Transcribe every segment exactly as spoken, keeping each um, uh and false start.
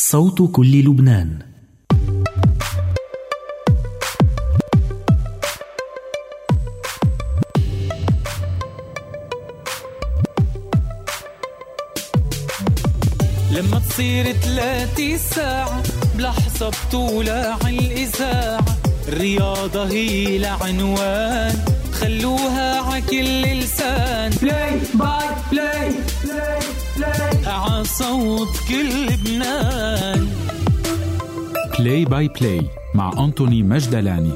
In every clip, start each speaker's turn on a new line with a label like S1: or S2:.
S1: صوت كل لبنان.
S2: لما تصير ثلاثين ساعة بلحظة بتولع الإذاعة، الرياضة هي العنوان، خلوها عكل لسان. بلاي باي بلاي بلاي بلاي عصوت كل لبنان.
S3: بلاي باي بلاي مع أنتوني مجدلاني.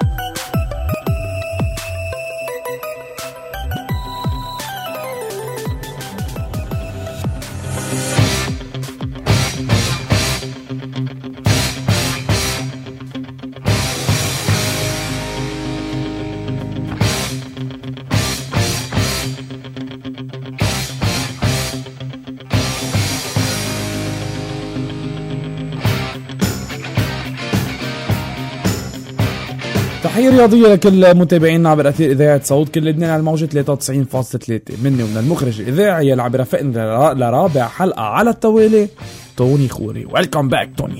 S4: تحية رياضية لكل متابعينا عبر أثير إذاعة صوت كل لبنان على الموجة ثلاثة وتسعين فاصلة ثلاثة. مني ومن المخرج الإذاعي اللي عم يرافقنا لرابع حلقة على التوالي توني خوري. ويلكم باك توني.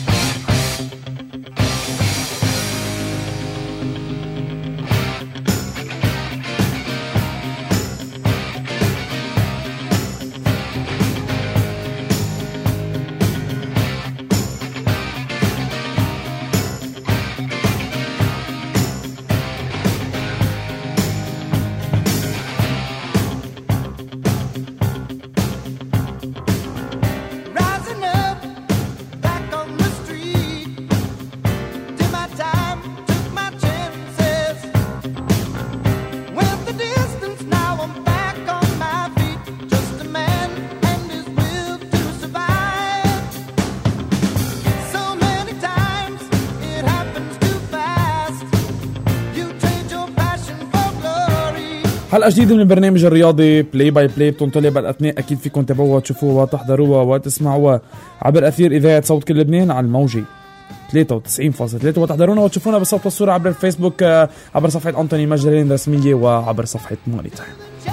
S4: حلقة جديدة من البرنامج الرياضي بلاي باي بلاي بتنطلع بالأثناء. أكيد فيكم تابعوها تشوفوها وتحضروها وتسمعوها عبر أثير إذاعة صوت كل لبنان على الموجة ثلاثة وتسعين فاصلة ثلاثة، وتحضرونا وتشوفونا بالصوت والصورة عبر الفيسبوك، عبر صفحة أنتوني مجدلاني الرسمية وعبر صفحة ماني تايم.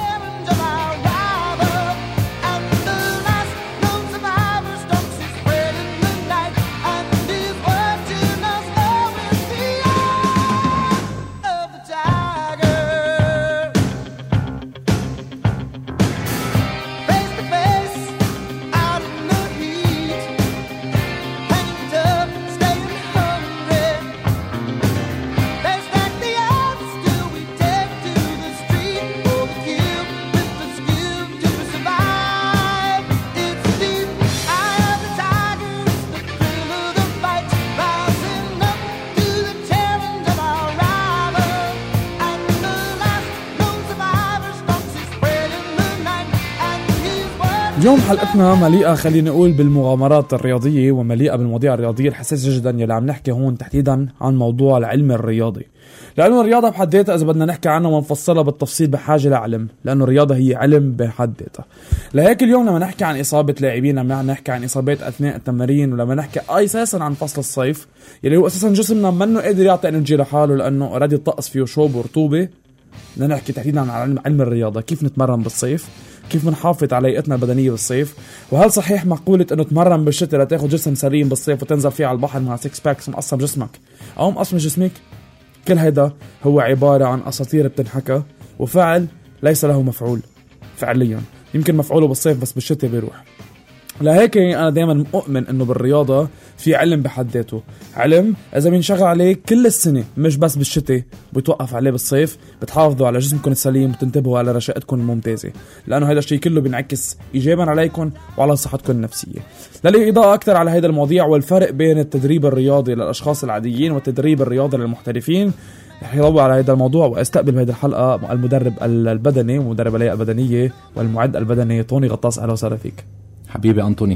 S4: اليوم حلقتنا مليئة خلينا نقول بالمغامرات الرياضية ومليئة بالمواضيع الرياضية الحساسة جدا يلي عم نحكي هون تحديدا عن موضوع العلم الرياضي. لأنه الرياضة بحد ذاتها إذا بدنا نحكي عنها ونفصلها بالتفصيل بحاجة لعلم، لأنه الرياضة هي علم بحد ذاتها. لهيك اليوم لما نحكي عن إصابة لاعبين، لما نحكي عن إصابات أثناء التمارين، ولما نحكي أساسا عن فصل الصيف يلي هو أساسا جسمنا منه قادر يعطي إنرجي لحاله لأنه أوريدي الطقس فيه شوب ورطوبة. بدنا نحكي تحديدا عن علم, علم الرياضة، كيف نتمرن بالصيف، كيف منحافظ على هيئتنا البدنية بالصيف، وهل صحيح مقولة انه تمرن بالشتاء لتاخد جسم سليم بالصيف وتنزل فيه على البحر مع سيكس باكس مقصم جسمك او مقصم جسمك. كل هيدا هو عبارة عن اساطير بتنحكى وفعل ليس له مفعول فعليا، يمكن مفعوله بالصيف بس بالشتاء بيروح. لهيك انا دائما مؤمن انه بالرياضة في علم بحد ذاته، علم اذا بينشغل عليه كل السنة مش بس بالشتاء، بيتوقف عليه بالصيف، بتحافظوا على جسمكم السليم وتنتبهوا على رشاقتكم الممتازة، لانه هذا الشيء كله بينعكس ايجابا عليكم وعلى صحتكم النفسية. للي اضاءة اكثر على هذا المواضيع والفرق بين التدريب الرياضي للاشخاص العاديين والتدريب الرياضي للمحترفين، رح يضوي على هذا الموضوع واستقبل بهذه الحلقة المدرب البدني ومدرب اللياقة البدنية والمعد البدني توني غطاس. اهلا وسهلا فيك
S5: حبيبي أنتوني.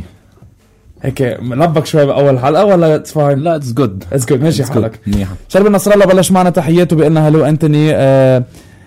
S4: هيك نلبك شوي بأول حلقة ولا اتس فاين؟
S5: لا اتس جود
S4: اتس جود ماشي حالك.
S5: شرب
S4: النصر الله بلش معنا تحياته بقلنا هلو أنتوني. آه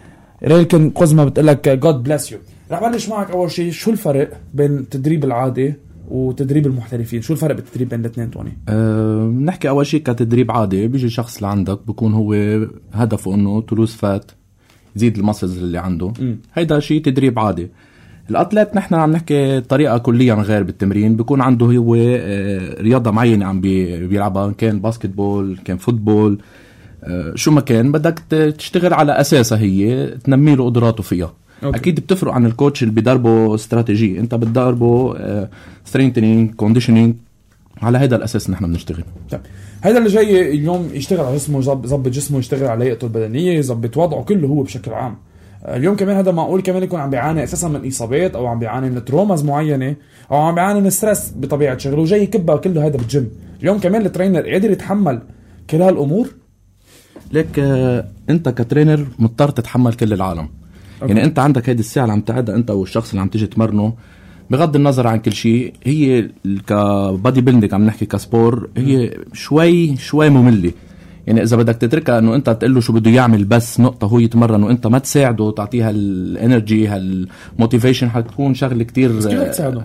S4: ريلكن قزمة بتقلك جود بلس يو. رح بلش معك أول شيء، شو الفرق بين التدريب العادي وتدريب المحترفين؟ شو الفرق بالتدريب بين الاثنين توني؟
S5: أه نحكي أول شيء كتدريب عادي، بيجي شخص لعندك بكون هو هدفه إنه تلوز فات، يزيد المسلز اللي عنده. م. هيدا شيء تدريب عادي. الاتليت نحن عم نحكي طريقه كليا غير بالتمرين. بيكون عنده هو رياضه معينه عم بيلعبها، كان باسكتبول كان فوتبول شو ما كان، بدك تشتغل على اساسها هي تنمي له قدراته فيها. أوكي. اكيد بتفرق عن الكوتش اللي بيدربه استراتيجي، انت بتدربه سترينثنينج كونديشنينج، على هذا الاساس نحن بنشتغل.
S4: طيب هذا اللي جاي اليوم يشتغل على جسمه، يظبط جسمه، يشتغل على لياقته البدنيه، يظبط وضعه كله هو بشكل عام. اليوم كمان هذا معقول كمان يكون عم بيعاني اساسا من اصابات، او عم بيعاني من تروماز معينه، او عم بيعاني من ستريس بطبيعه شغله، وجاي يكبها كله هذا بالجيم. اليوم كمان الترينر قادر يتحمل كل هالامور.
S5: لك آه انت كترينر مضطر تتحمل كل العالم. أوكي. يعني انت عندك هيدي الساعه اللي عم تعدها انت والشخص اللي عم تيجي تمرنه، بغض النظر عن كل شيء، هي كبادي بيلدينج عم نحكي كسبور، هي شوي شوي ممله. يعني اذا بدك تتركها انه انت تقول له شو بده يعمل بس نقطه هو يتمرن، وانت ما تساعده وتعطيها الانرجي هالموتيفيشن، حتكون شغله كتير.
S4: بس كيف تساعده؟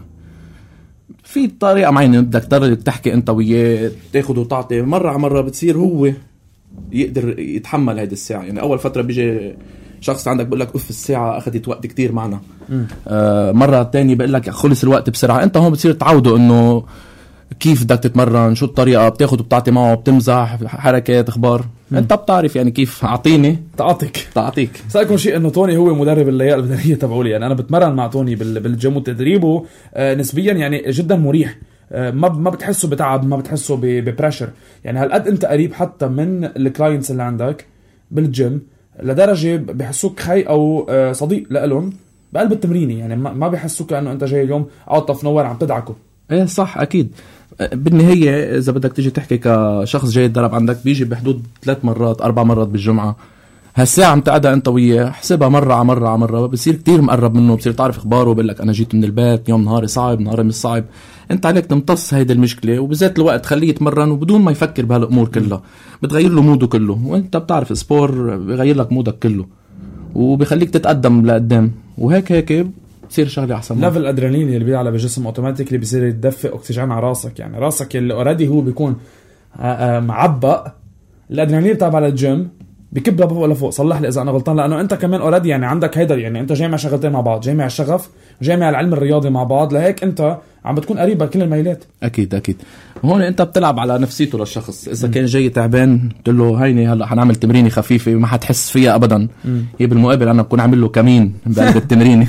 S5: في طريقه معينه بدك تحكي انت وياه، تاخذ وتعطي، مره على مره بتصير هو يقدر يتحمل هيدي الساعه. يعني اول فتره بيجي شخص عندك بقول لك اوف الساعه اخذت وقت كتير معنا، آه مره تاني بقول لك خلص الوقت بسرعه. انت هون بتصير تعوده انه كيف بدك تتمرن، شو الطريقه، بتاخد وبتعطي معه، بتمزح، حركات، اخبار. مم. انت بتعرف يعني كيف اعطيني
S4: تعطيك
S5: تعطيك
S4: سألكم شيء انه توني هو مدرب اللياقه البدنيه تبعولي. يعني انا بتمرن مع توني بالجيم، وتدريبه آه نسبيا يعني جدا مريح، آه ما ما بتحسه بتعب، ما بتحسه ببريشر. يعني هالقد انت قريب حتى من الكلاينتس اللي عندك بالجيم، لدرجه بيحسوك خي او آه صديق لهم بقلب التمريني. يعني ما بيحسوك انه انت جاي اليوم اوت اوف نوير عم تدعكه.
S5: ايه صح اكيد. بالنهاية إذا بدك تيجي تحكي كشخص جاي يتدرب عندك، بيجي بحدود ثلاث مرات أربع مرات بالجمعة، هالساعة عم تقعدها أنت وياه، حسبها مرة على مرة على مرة، بصير كتير مقرب منه، بصير تعرف إخباره، بقول لك أنا جيت من البيت يوم نهاري صعب، نهاري مش صعب. أنت عليك تمتص هيدا المشكلة، وبذات الوقت خليه يتمرن وبدون ما يفكر بهالأمور كلها، بتغير له موده كله. وأنت بتعرف سبور بيغير لك مودك كله، وبيخليك تتقدم لقدام، وهيك هيك بصير شغله احسن.
S4: ليفل الادرينالين اللي بيعلى بالجسم اوتوماتيكلي بيصير يدفق اكسجين على راسك. يعني راسك اللي اوريدي هو بيكون معبأ، الادرينالين تبع الجيم بكبها فوق لفوق. صلح لي اذا انا غلطان، لانه انت كمان اوريدي يعني عندك هيدا، يعني انت جاي مع شغلتين مع بعض، جاي مع الشغف وجاي مع العلم الرياضي مع بعض، لهيك انت عم بتكون قريب بكل الميلات.
S5: اكيد اكيد. هون انت بتلعب على نفسيته للشخص. اذا م. كان جاي تعبان تقول له هيني هلا حنعمل تمرينه خفيفه ما حتحس فيها ابدا، هي بالمقابل انا بكون عامل له كمين بقلب التمرين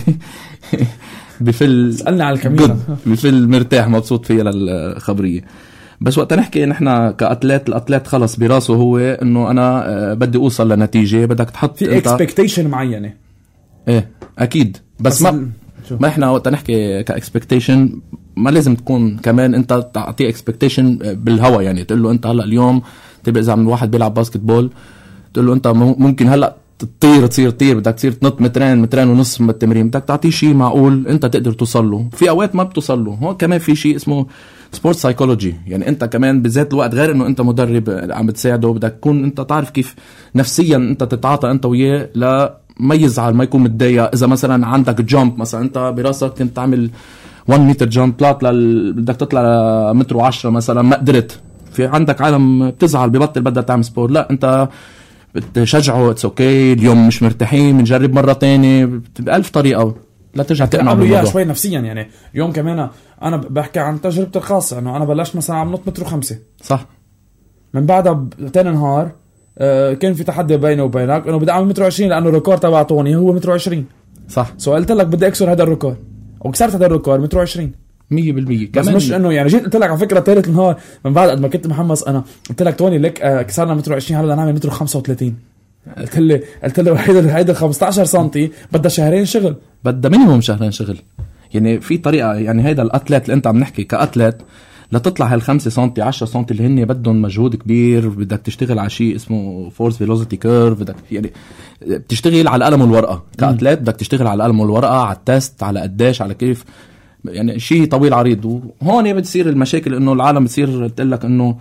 S5: بفل
S4: سألنا على الكمين،
S5: بفل مرتاح مبسوط فيها للخبريه. بس وقت نحكي نحن كأتلات، الأتلات خلص براسه هو انه انا بدي اوصل لنتيجه، بدك تحط
S4: في اكسبكتيشن معينه.
S5: ايه اكيد. بس, بس ما شو. ما احنا وقت نحكي كاكسبكتيشن ما لازم تكون كمان انت تعطيه اكسبكتيشن بالهوا. يعني تقول له انت هلا اليوم تبقى اذا عم واحد بيلعب باسكتبول، تقول له انت ممكن هلا تطير تصير طير، بدك تصير تنط مترين مترين ونص من التمرين، بدك تعطيه شيء معقول انت تقدر توصل له. في اوقات ما بتوصل له. هون كمان في شيء اسمه سبورت سايكولوجي. يعني انت كمان بذات الوقت غير انه انت مدرب عم بتساعده، بدك تكون انت تعرف كيف نفسيا انت تتعاطى انت وياه لا ما يزعل، ما يكون متضايق. اذا مثلا عندك جامب مثلا انت براسك كنت تعمل واحد متر جامب، طلعت لل... بدك تطلع متر وعشرة مثلا ما قدرت، في عندك عالم بتزعل ببطل بدها تعمل سبور. لا انت بتشجعه، اتس اوكي اليوم مش مرتاحين بنجرب مرة تانية، بألف طريقة لا ترجع تقنع بالموضوع
S4: شوي نفسيا. يعني يوم كمان انا بحكي عن تجربتي الخاصة، انه انا بلشت مثلا عم نط متر وخمسة
S5: صح،
S4: من بعدها تاني نهار آه كان في تحدي بيني وبينك انه بدي اعمل متر وعشرين، لانه الريكورد تبع توني هو متر وعشرين
S5: صح.
S4: سو قلت لك بدي اكسر هذا الريكورد، وكسرت هذا الريكورد متر وعشرين
S5: مية بالمية.
S4: بس مش انه يعني جيت قلت لك على فكره ثالث نهار من بعد قد ما كنت محمس انا قلت لك توني لك آه كسرنا متر وعشرين، هلا نعمل متر وخمسة وثلاثين. قلت لي قلت له هيدا هيدا خمسة عشر سنتي بدها شهرين شغل،
S5: بدها مينيموم شهرين شغل. يعني في طريقه، يعني هيدا الاتليت اللي انت عم نحكي كاتليت لتطلع هالخمسة سنتي عشرة سنتي اللي هن بدهم مجهود كبير، بدك تشتغل على شيء اسمه فورس فيلوسيتي كيرف، بدك يعني بتشتغل على القلم والورقه كاتليت، بدك تشتغل على القلم والورقه، على التست، على قديش، على كيف، يعني شيء طويل عريض. وهون بتصير المشاكل انه العالم بتصير تقول لك انه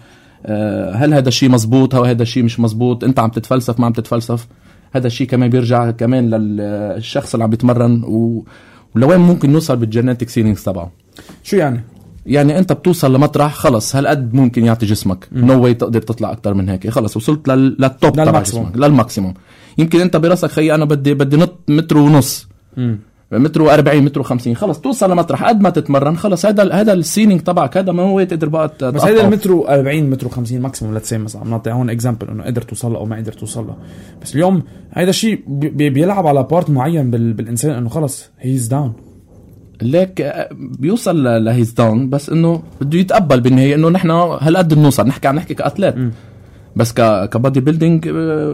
S5: هل هذا الشيء مزبوط او هذا الشيء مش مزبوط، انت عم تتفلسف ما عم تتفلسف. هذا الشيء كمان بيرجع كمان للشخص اللي عم بيتمرن، ولوين ممكن نوصل بالجينيتيك سيلينجز تبعه.
S4: شو يعني؟
S5: يعني انت بتوصل لمطرح خلص هالقد ممكن يعطي جسمك، نو واي تقدر تطلع اكتر من هيك، خلص وصلت للتوب تبع جسمك، للماكسيموم. يمكن انت براسك خي انا بدي بدي نط متر ونص، مم. متر وأربعين متر وخمسين خلص توصل لمطرح قد ما تتمرن خلص هذا هذا السينينج تبعك هذا ما هو تقدر بقى
S4: بس هذا المتر وأربعين متر وخمسين ماكسيموم لتسي مثلا عم نعطي هون اكزامبل انه قدر توصل له او ما قدر توصل له. بس اليوم هذا الشيء بي بيلعب على بارت معين بالانسان انه خلص هيز داون
S5: ليك بيوصل لهيز داون بس انه بده يتقبل بالنهايه انه نحن هالقد بنوصل نحكي عم نحكي كاتليت م. بس ك كبادي بيلدينج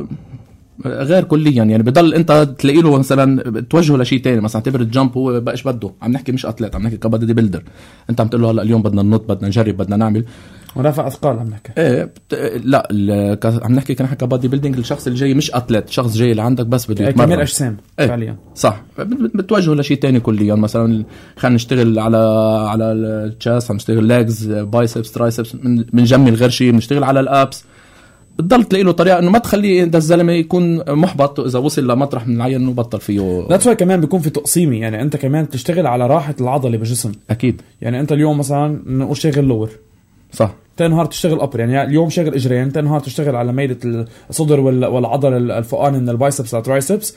S5: غير كليا يعني بضل انت تلاقي له مثلا توجهه لشيء تاني مثلا اعتبر الجامب هو بقاش بده عم نحكي مش اتليت عم نحكي كبادي بيلدر انت عم تقول له هلا اليوم بدنا ننط بدنا نجرب بدنا نعمل
S4: ورفع اثقال عم نحكي
S5: ايه بت... لا عم نحكي كنا كبادي بيلدينج الشخص الجاي مش اتليت شخص جاي لعندك بس بده يتمرن
S4: كمال اجسام
S5: ايه.
S4: فعليا
S5: صح بتوجهه لشيء تاني كليا مثلا خلينا نشتغل على على التشاست عم نشتغل ليجز بايسبس ترايسبس بنجمل غير شيء بنشتغل على الابس بتضل تلاقي له طريقه انه ما تخليه ده الزلمه يكون محبط اذا وصل لمطرح من العين انه بطل فيه.
S4: ذاتس واي كمان بيكون في تقسيمي يعني انت كمان تشتغل على راحه العضله بالجسم
S5: اكيد
S4: يعني انت اليوم مثلا نقول شغل لور
S5: صح
S4: تاني نهار تشتغل ابر يعني اليوم شغل اجرين تاني نهار تشتغل على ميله الصدر والعضله الفوقاني من البايسبس والترايسبس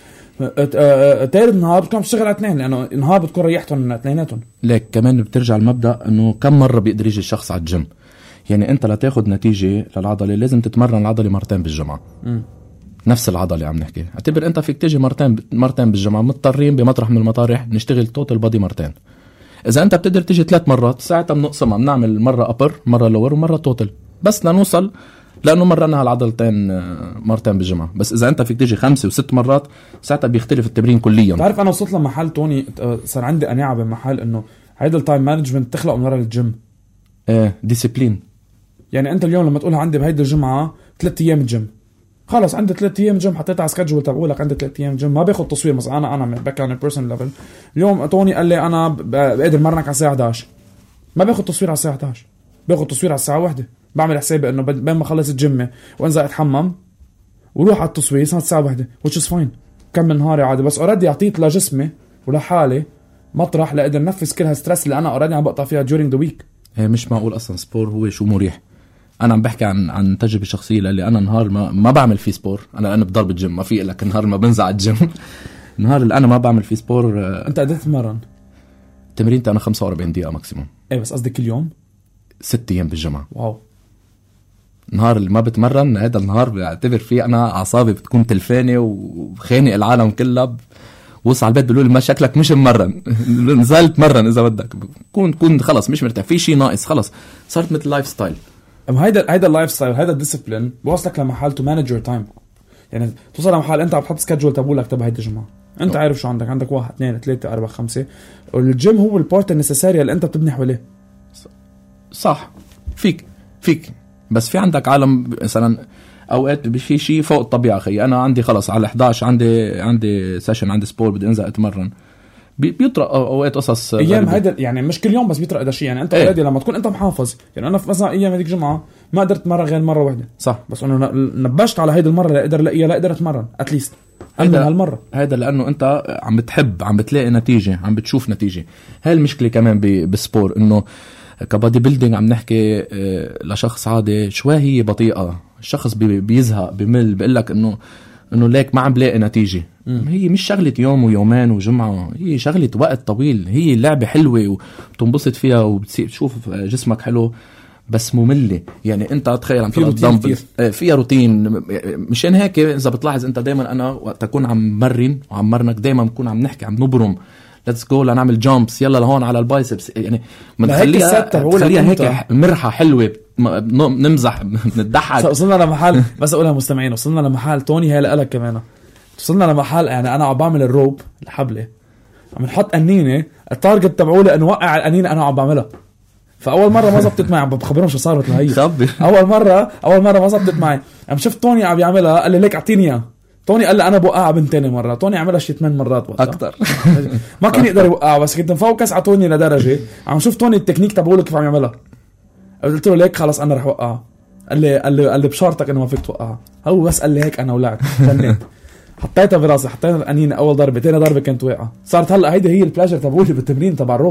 S4: ثالث نهار بتكون تشتغل على اثنين لانه نهار بتكون ريحتهم اثنيناتهم.
S5: ليك كمان بترجع المبدا انه كم مره بيقدر يجي الشخص على الجيم يعني انت لتاخد نتيجه للعضله لازم تتمرن العضله مرتين بالجمعه م. نفس العضله عم نحكي اعتبر انت فيك تيجي مرتين مرتين بالجمعه مضطرين بمطرح من المطارح نشتغل توتال بادي مرتين. اذا انت بتقدر تيجي ثلاث مرات ساعتها بنقسمها بنعمل مره ابر مره لور ومره توتال بس لنوصل لانه مرنا هالعضلتين مرتين بالجمعه. بس اذا انت فيك تيجي خمسه وست مرات ساعتها بيختلف التمرين كليا.
S4: تعرف انا وصلت لمحل توني صار عندي قناعه بمحل انه هيدا التايم مانجمنت تخلق من ورا الجيم
S5: ايه ديسيبلين يعني
S4: انت اليوم لما تقولها عندي بهيدي الجمعه ثلاث ايام جيم خلص عندي ثلاث ايام جيم حطيت على سكادجول تبعولك عندي ثلاث ايام جيم ما باخذ تصوير مثلا انا انا بحكي عن البيرسونال ليفل اليوم توني قال لي انا بقدر مرنك على الساعه إحدى عشر ما باخذ تصوير على الساعه إحدى عشر باخذ تصوير على الساعه واحدة بعمل حسابي انه بين ما خلص الجيم وانزل اتحمم وروح على التصوير صارت الساعه واحدة which is fine كمل نهاري عادي بس اوريدي اعطيت لجسمي ولحالي مطرح لاقدر نفذ كل هالستريس اللي انا اوريدي عم بقطع فيها during the week.
S5: هي مش معقول اصلا سبور هو شو مريح. انا عم بحكي عن عن تجربه شخصيه للي انا نهار ما ما بعمل فيه سبور انا انا بضرب الجيم ما في لك نهار ما بنزع الجيم نهار اللي انا ما بعمل فيه سبور.
S4: انت قدرت تتمرن
S5: تمرينتي انا خمسة وأربعين دقيقه ماكسيموم.
S4: ايه بس قصدي كل يوم
S5: ست ايام بالجمعه.
S4: واو.
S5: نهار اللي ما بتمرن هذا النهار بعتبر فيه انا اعصابي بتكون تلفانه وخانق العالم كلها. وصل على البيت بيقولوا لي ما شكلك مش ممرن نزلت مرن اذا بدك كون كون خلص مش مرتاح في شيء ناقص خلص صارت مثل لايف ستايل.
S4: ام هيدا هيدا اللايف ستايل هيدا الديسيبلين بوصلك لمحل تو مانج يور تايم يعني توصل لمحل انت عم تحط سكادجول تبعولك تبع هيدي الجمعه انت عارف شو عندك عندك واحد اثنين ثلاثة أربعة خمسة والجيم هو البارت النسيساري اللي انت بتبني حواليه.
S5: صح فيك فيك بس في عندك عالم مثلا اوقات في شيء فوق الطبيعه خي انا عندي خلص على إحدى عشر عندي عندي سيشن عندي سبور بدي انزل اتمرن بيطرق اوقات قصص
S4: ايام هيدا يعني مش كل يوم بس بيطرق هذا الشيء يعني انت اوريدي ايه. لما تكون انت محافظ يعني انا مثلا ايام هذيك جمعه ما قدرت اتمرن غير مره واحده
S5: صح
S4: بس انه نبشت على هيدي المره لا اقدر الاقيها لا اقدر اتمرن اتليست هيدا هالمره
S5: هيدا لانه انت عم بتحب عم بتلاقي نتيجه عم بتشوف نتيجه. هاي المشكله كمان بالسبور انه كبادي بيلدينج عم نحكي لشخص عادي شوي هي بطيئه الشخص بيزهق بمل بيقول لك انه انه ليك ما عم بلاقي نتيجه. م. هي مش شغله يوم ويومين وجمعه هي شغله وقت طويل. هي اللعبه حلوه وبتنبسط فيها وبتشوف جسمك حلو بس ممله يعني انت تخيل عم تضل فيها روتين مشان هيك اذا بتلاحظ انت دائما انا وقت اكون عم مرن وعم مرنك دائما بنكون عم نحكي عم نبرم ليتس جو لنعمل جامبس يلا لهون على البايسبس يعني بنخليها تخليها هيك مرحه حلوه نمزح نضحك.
S4: وصلنا لمحل بس اقولها مستمعين وصلنا لمحل توني هي لك كمان وصلنا لمحل يعني انا عم بعمل الروب الحبله عم نحط قنينه التارجت تبعولي انه وقع القنينه انا عم بعملها فاول مره ما زبطت معي عم بخبرهم شو صارت لهي اول مره اول مره ما زبطت معي عم شفت توني عم يعملها قال لي ليك اعطيني اياها توني قال لي انا بوقعها بنتين مرة توني عملها شي ثمان مرات وقتها
S5: اكثر
S4: ما كان يقدر يوقعها بس كنت مفوكس على توني لدرجه عم شوف توني التكنيك تبعوله كيف عم يعملها قلت له ليك خلص انا رح اوقعها قال لي قال لي قال لي بشرطك انه ما فيك توقعها هو بس قال لي هيك انا ولعت فنيت حطيتها براسي حطينا القنينه اول ضربه ثاني ضربه كنت واقعه صارت هلا هيدي هي البلاجر تبعولي بالتمرين تبع الروب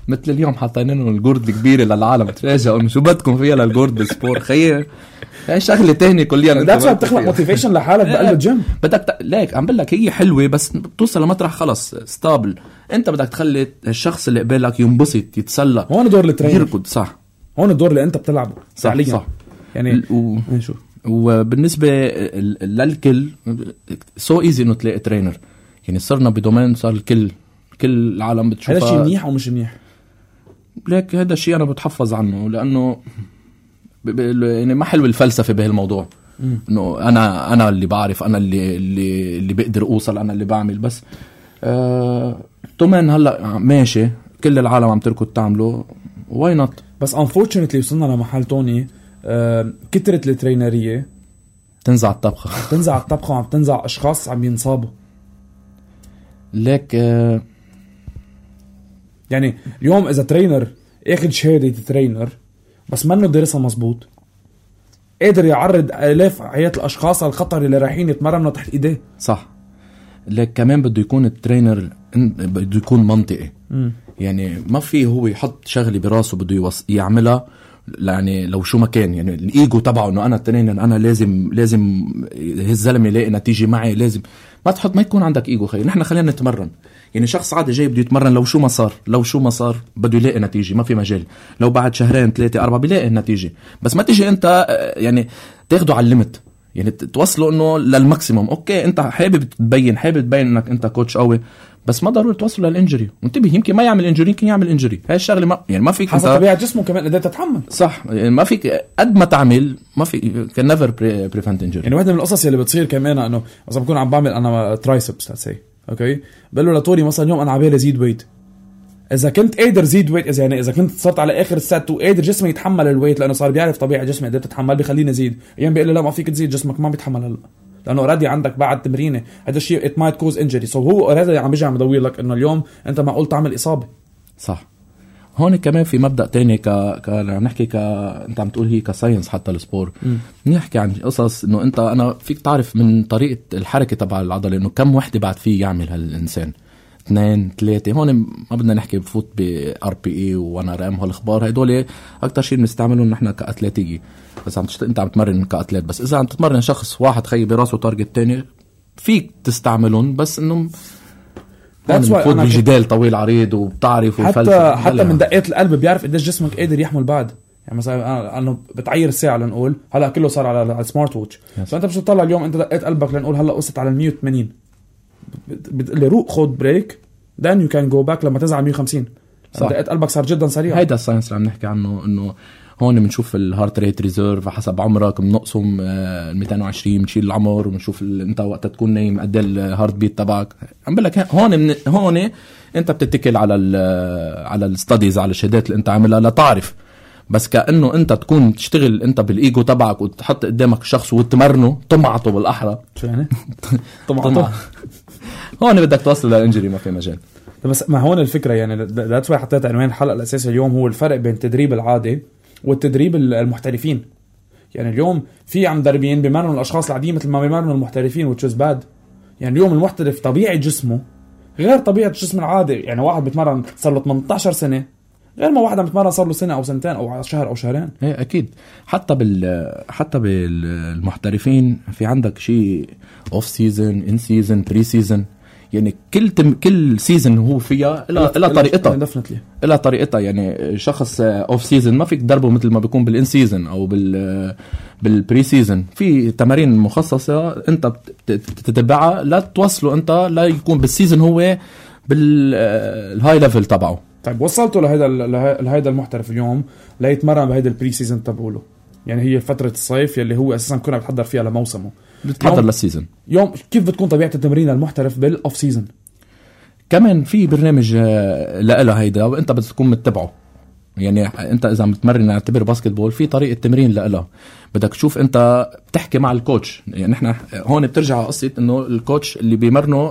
S5: مثل اليوم حاطين لهم الجورد الكبيره للعالم تفاجئوا انه شو بدكم فيها للجورد سبور خيي هي شغله تانية كليا.
S4: ده بقى بتخلق موتيفيشن لحالك بقلب الجيم.
S5: بدك ت... ليك عم بقول لك هي حلوه بس بتوصل لمطرح خلص ستابل. انت بدك تخلي الشخص اللي قبالك ينبسط يتسلى.
S4: هون دور الترينر
S5: يركض صح.
S4: هون الدور اللي انت بتلعبه
S5: صح صح
S4: يعني
S5: و... شو وبالنسبه للكل سو ايزي انه تلاقي ترينر. يعني صرنا بدومين صار الكل كل العالم بتشوفها.
S4: هذا شيء منيح او مش منيح؟
S5: ليك هذا الشيء انا بتحفظ عنه لانه ب... ب... يعني ما حلو الفلسفه بهالموضوع انه انا انا اللي بعرف انا اللي اللي اللي بقدر اوصل انا اللي بعمل بس آه... تومن هلا ماشي كل العالم عم تركض تعمله واي نوت.
S4: بس unfortunately وصلنا لمحل توني آه... كترة الترينريه
S5: تنزع الطبخه
S4: تنزع الطبخه وعم تنزع اشخاص عم ينصابوا.
S5: ليك آه...
S4: يعني اليوم اذا ترينر اخذ شهاده ترينر بس منه درسها مزبوط قادر يعرض آلاف حياة الأشخاص على الخطر اللي رايحين يتمرنوا تحت إيديه.
S5: صح. لك كمان بده يكون الترينر بده يكون منطقي. م. يعني ما في هو يحط شغلة براسه بده يوص... يعملها يعني لو شو ما كان يعني الإيجو تبعه إنه أنا الترينر أنا لازم لازم هالزلمة يلاقي نتيجة معي لازم ما تحط ما يكون عندك إيجو خير. نحن خلينا نتمرن. يعني شخص عادي جاي بده يتمرن لو شو ما صار لو شو ما صار بده يلاقي نتيجة ما في مجال. لو بعد شهرين ثلاثة أربعة بيلاقي النتيجة بس ما تيجي أنت يعني تاخده على الليمت يعني توصله إنه للماكسيموم. أوكي أنت حابب تبين حابب تبين إنك أنت كوتش قوي بس ما ضروري توصله للإنجري. وانتبه يمكن ما يعمل إنجري يمكن يعمل إنجري. هاي الشغلة ما يعني ما فيك
S4: حسب طبيعة جسمه كمان قدرت تتحمل.
S5: صح يعني ما فيك قد ما تعمل ما في can never prevent injury.
S4: يعني واحدة من القصص اللي بتصير كمان إنه مثلا بكون عم بعمل أنا ترايسبس let's say اوكي بقول له لطوري مثلا اليوم انا عبالي زيد ويت. اذا كنت قادر زيد ويت اذا يعني اذا كنت صرت على اخر السات وقادر جسمي يتحمل الويت لانه صار بيعرف طبيعه جسمي قدرت تتحمل بيخليني زيد. ايام بيقول لي لا ما فيك تزيد جسمك ما بيتحمل هلا لانه اوريدي عندك بعد تمرينه هذا الشيء ات مايت كوز انجري. سو هو اوريدي عم بيجي عم بدور لك انه اليوم انت معقول تعمل اصابه.
S5: صح. هون كمان في مبدأ تاني ك ك نحكي ك انت عم تقول هي كساينس حتى السبور. نحكي عن قصص انه انت انا فيك تعرف من طريقه الحركه تبع العضله انه كم وحده بعد فيه يعمل هالانسان اثنين ثلاثه. هون ما بدنا نحكي بفوت بار بي اي وانا رام هالاخبار هدول اكثر شيء بنستعملهم نحن كاتليتيكي بس عم تشت... انت عم تمرن كاتليت. بس اذا عم تتمرن شخص واحد خي براسه تارجت تاني فيك تستعملهم بس انه بفوت بجدال طويل عريض وبتعرف
S4: حتى حتى من دقات القلب بيعرف قديش جسمك قادر يحمل بعد. يعني مثلا انه بتعير الساعه لنقول هلا كله صار على السمارت ووتش فانت مش تطلع اليوم انت دقات قلبك لنقول هلا قصت على مية وثمانين بتقول لي روق خد بريك then you can go back لما تنزل على مية وخمسين. دقات قلبك صار جدا سريع.
S5: هيدا الساينس اللي عم نحكي عنه انه هون بنشوف الهارت ريت ريزيرف حسب عمرك بنقسم مئتين وعشرين بنشيل العمر وبنشوف انت وقت تكون نايم قد الهارت بيت تبعك. عم بقول لك هون من هون انت بتتكل على ال على الستاديز على الشهادات اللي انت عاملها لتعرف. بس كأنه انت تكون تشتغل انت بالايجو تبعك وتحط قدامك شخص وتمرنه طمعته بالاحرى.
S4: شو يعني
S5: طمعته هون بدك توصل للانجري ما في مجال.
S4: بس ما هون الفكره يعني ذاتس واي حطيت عنوان الحلقه الاساسي اليوم هو الفرق بين التدريب العادي والتدريب المحترفين. يعني اليوم في عم دربين بيمرنوا الاشخاص العاديين مثل ما بيمرنوا المحترفين which is bad. يعني اليوم المحترف طبيعي جسمه غير طبيعه الجسم العادي. يعني واحد بيتمرن صار له ثمانية عشر سنه غير ما واحد عم بيتمرن صار له سنه او سنتين او شهر او شهرين.
S5: ايه اكيد. حتى بال حتى بالمحترفين في عندك شيء اوف سيزون ان سيزون بري سيزون. يعني كل تم كل سيزن هو فيها إلى إلى طريقتها إلى طريقتها. يعني شخص اوف سيزن ما فيك تدربه مثل ما بيكون بالان سيزن او بال بالبري سيزن. في تمارين مخصصة انت بتتبعها لا توصله انت لا يكون بالسيزن هو بالهاي ليفل تبعه.
S4: طيب وصلته لهذا لهذا المحترف اليوم لا يتمرن بهذا البري سيزن تبعوله. يعني هي فترة الصيف يلي هو اساسا كنا بتحضر فيها لموسمه
S5: بتحضر للسيزن.
S4: يوم كيف بتكون طبيعة التمرين المحترف بالاوف سيزن؟
S5: كمان في برنامج لها هيدا وانت بتكون متبعه. يعني انت اذا عم تمرن نعتبر باسكت بول في طريقة تمرين لها بدك تشوف انت بتحكي مع الكوتش. يعني احنا هون بترجع قصة انه الكوتش اللي بيمرنه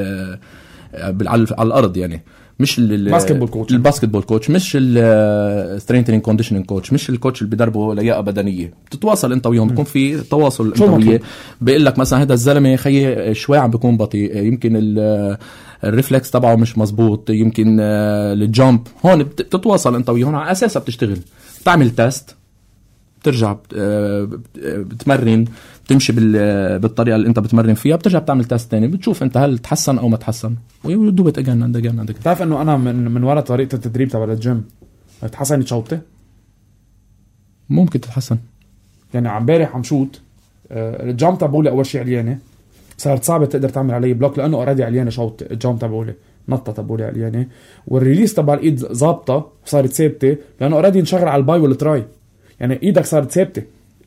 S5: على الارض يعني مش
S4: الباسكتبول كوتش
S5: الباسكتبول كوتش مش السترينثينج كونديشنينج كوتش مش الكوتش اللي بيدربه لياقه بدنيه. بتتواصل انت وياهم بيكون في تواصل انت وياه. بيقول لك مثلا هذا الزلمه خيي شوي عم بيكون بطيء يمكن الريفلكس تبعه مش مزبوط، يمكن الجامب هون بتتواصل انت وياه، هون على اساسها بتشتغل. تعمل تيست، بترجع بتمرن، بتمشي بالطريقه اللي انت بتمرن فيها، بترجع بتعمل تيست تاني، بتشوف انت هل تحسن او ما تحسن، ويدوبت اجان عندك اجان عندك.
S4: بتعرف انه انا من من وراء طريقه التدريب تبع الجيم تحسنت شوطتي،
S5: ممكن تتحسن.
S4: يعني عم بارح عم شوت الجامب تبعولي اول شيء عليانه، صارت صعبه تقدر تعمل علي بلوك لانه اوريدي عليانه شوط الجامب تبعولي، نطه تبعولي عليانه، والريليس تبع الايد ظابطه وصارت ثابته لانه اوريدي انشغل على الباي والتراي، يعني ايدك صارت ثابته.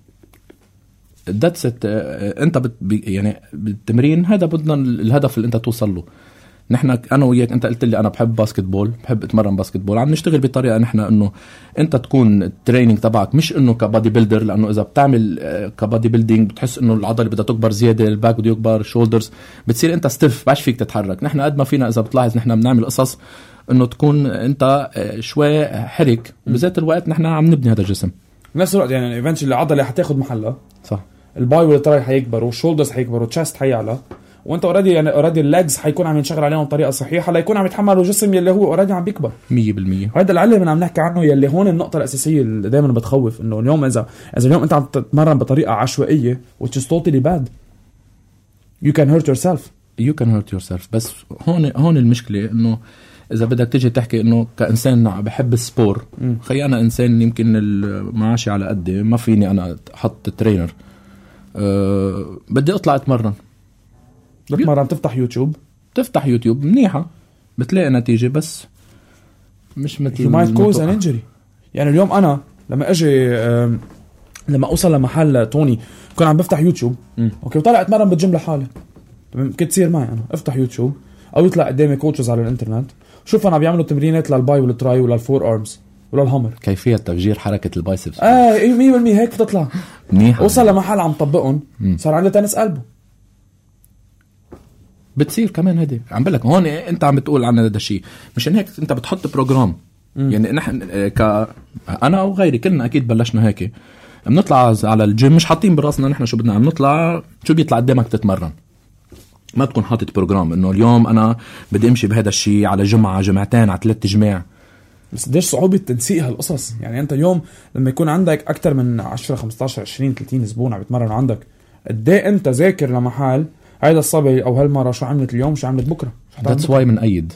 S5: ذاتس انت بت يعني بالتمرين هذا بدنا الهدف اللي انت توصل له. نحن انا وياك انت قلت لي انا بحب باسكت بول، بحب اتمرن باسكت بول، عم نشتغل بطريقه نحن انه انت تكون التريننج تبعك مش انه كبادي بيلدر، لانه اذا بتعمل كبادي بيلدينج بتحس انه العضله بدها تكبر زياده، الباك بده يكبر، شولدرز بتصير انت ستيف باش فيك تتحرك. نحن قد ما فينا اذا بتلاحظ نحن بنعمل قصص انه تكون انت شوي حرك، وبذات الوقت نحن عم نبني هذا الجسم
S4: نفس الوقت. يعني ايفنتشلي العضله حتاخد محلها،
S5: صح،
S4: الباي والتراي حيكبروا، والشولدرز حيكبروا، والتشست حيعلى، وانت اوريدي يعني اوريدي الليجز حيكون عم ينشغل عليهم بطريقه صحيحه ليكون عم يتحملوا جسم يلي هو اوريدي عم بيكبر
S5: مية بالمية.
S4: وهذا العلم اللي عم نحكي عنه، يلي هون النقطه الاساسيه اللي دائما بتخوف، انه اليوم اذا اذا اليوم انت عم تتمرن بطريقه عشوائيه which is totally bad you can hurt yourself
S5: you can hurt yourself. بس هون هون المشكله انه اذا بدك تيجي تحكي انه كانسان بحب السبور، خي انا انسان يمكن المعاشي على قدي، ما فيني انا احط ترينر، أه بدي اطلع اتمرن،
S4: بتمرن تفتح يوتيوب
S5: تفتح يوتيوب منيحه بتلاقي نتيجه، بس مش مثل
S4: you might cause an injury. يعني اليوم انا لما اجي لما اوصل لمحل توني كنت عم بفتح يوتيوب م. اوكي وطلع اتمرن بالجيم لحالي، تمام كنت تصير معي انا افتح يوتيوب او يطلع قدامي كوتشز على الانترنت شوف انا بيعملوا تمرينات للباي والتراي وللفور ارمز وللهامر،
S5: كيفيه تفجير حركه البايسبس.
S4: اه مية بالمية هيك بتطلع
S5: منيحه.
S4: اوصل لمحل عم طبقهم صار عندي تنس قلبه،
S5: بتصير كمان هدي عم بقولك هون انت عم بتقول عن هذا الشيء، مشان هيك انت بتحط بروجرام. مم. يعني نحن ك انا وغيري كلنا اكيد بلشنا هيك، بنطلع على الجيم مش حاطين براسنا نحن شو بدنا، عم نطلع شو بيطلع قدامك تتمرن، ما تكون حاطط بروجرام انه اليوم انا بدي امشي بهذا الشيء على جمعه جمعتين على ثلاث جماع.
S4: بس قديش صعوبه تنسيق هالقصص. يعني انت اليوم لما يكون عندك اكثر من عشرة خمستاشر عشرين ثلاثين زبون عم يتمرنوا عندك، قد ايه انت ذاكر لمحل هيدا الصبي او هالمره شو عملت اليوم شو عملت بكره.
S5: ذاتس واي من ايد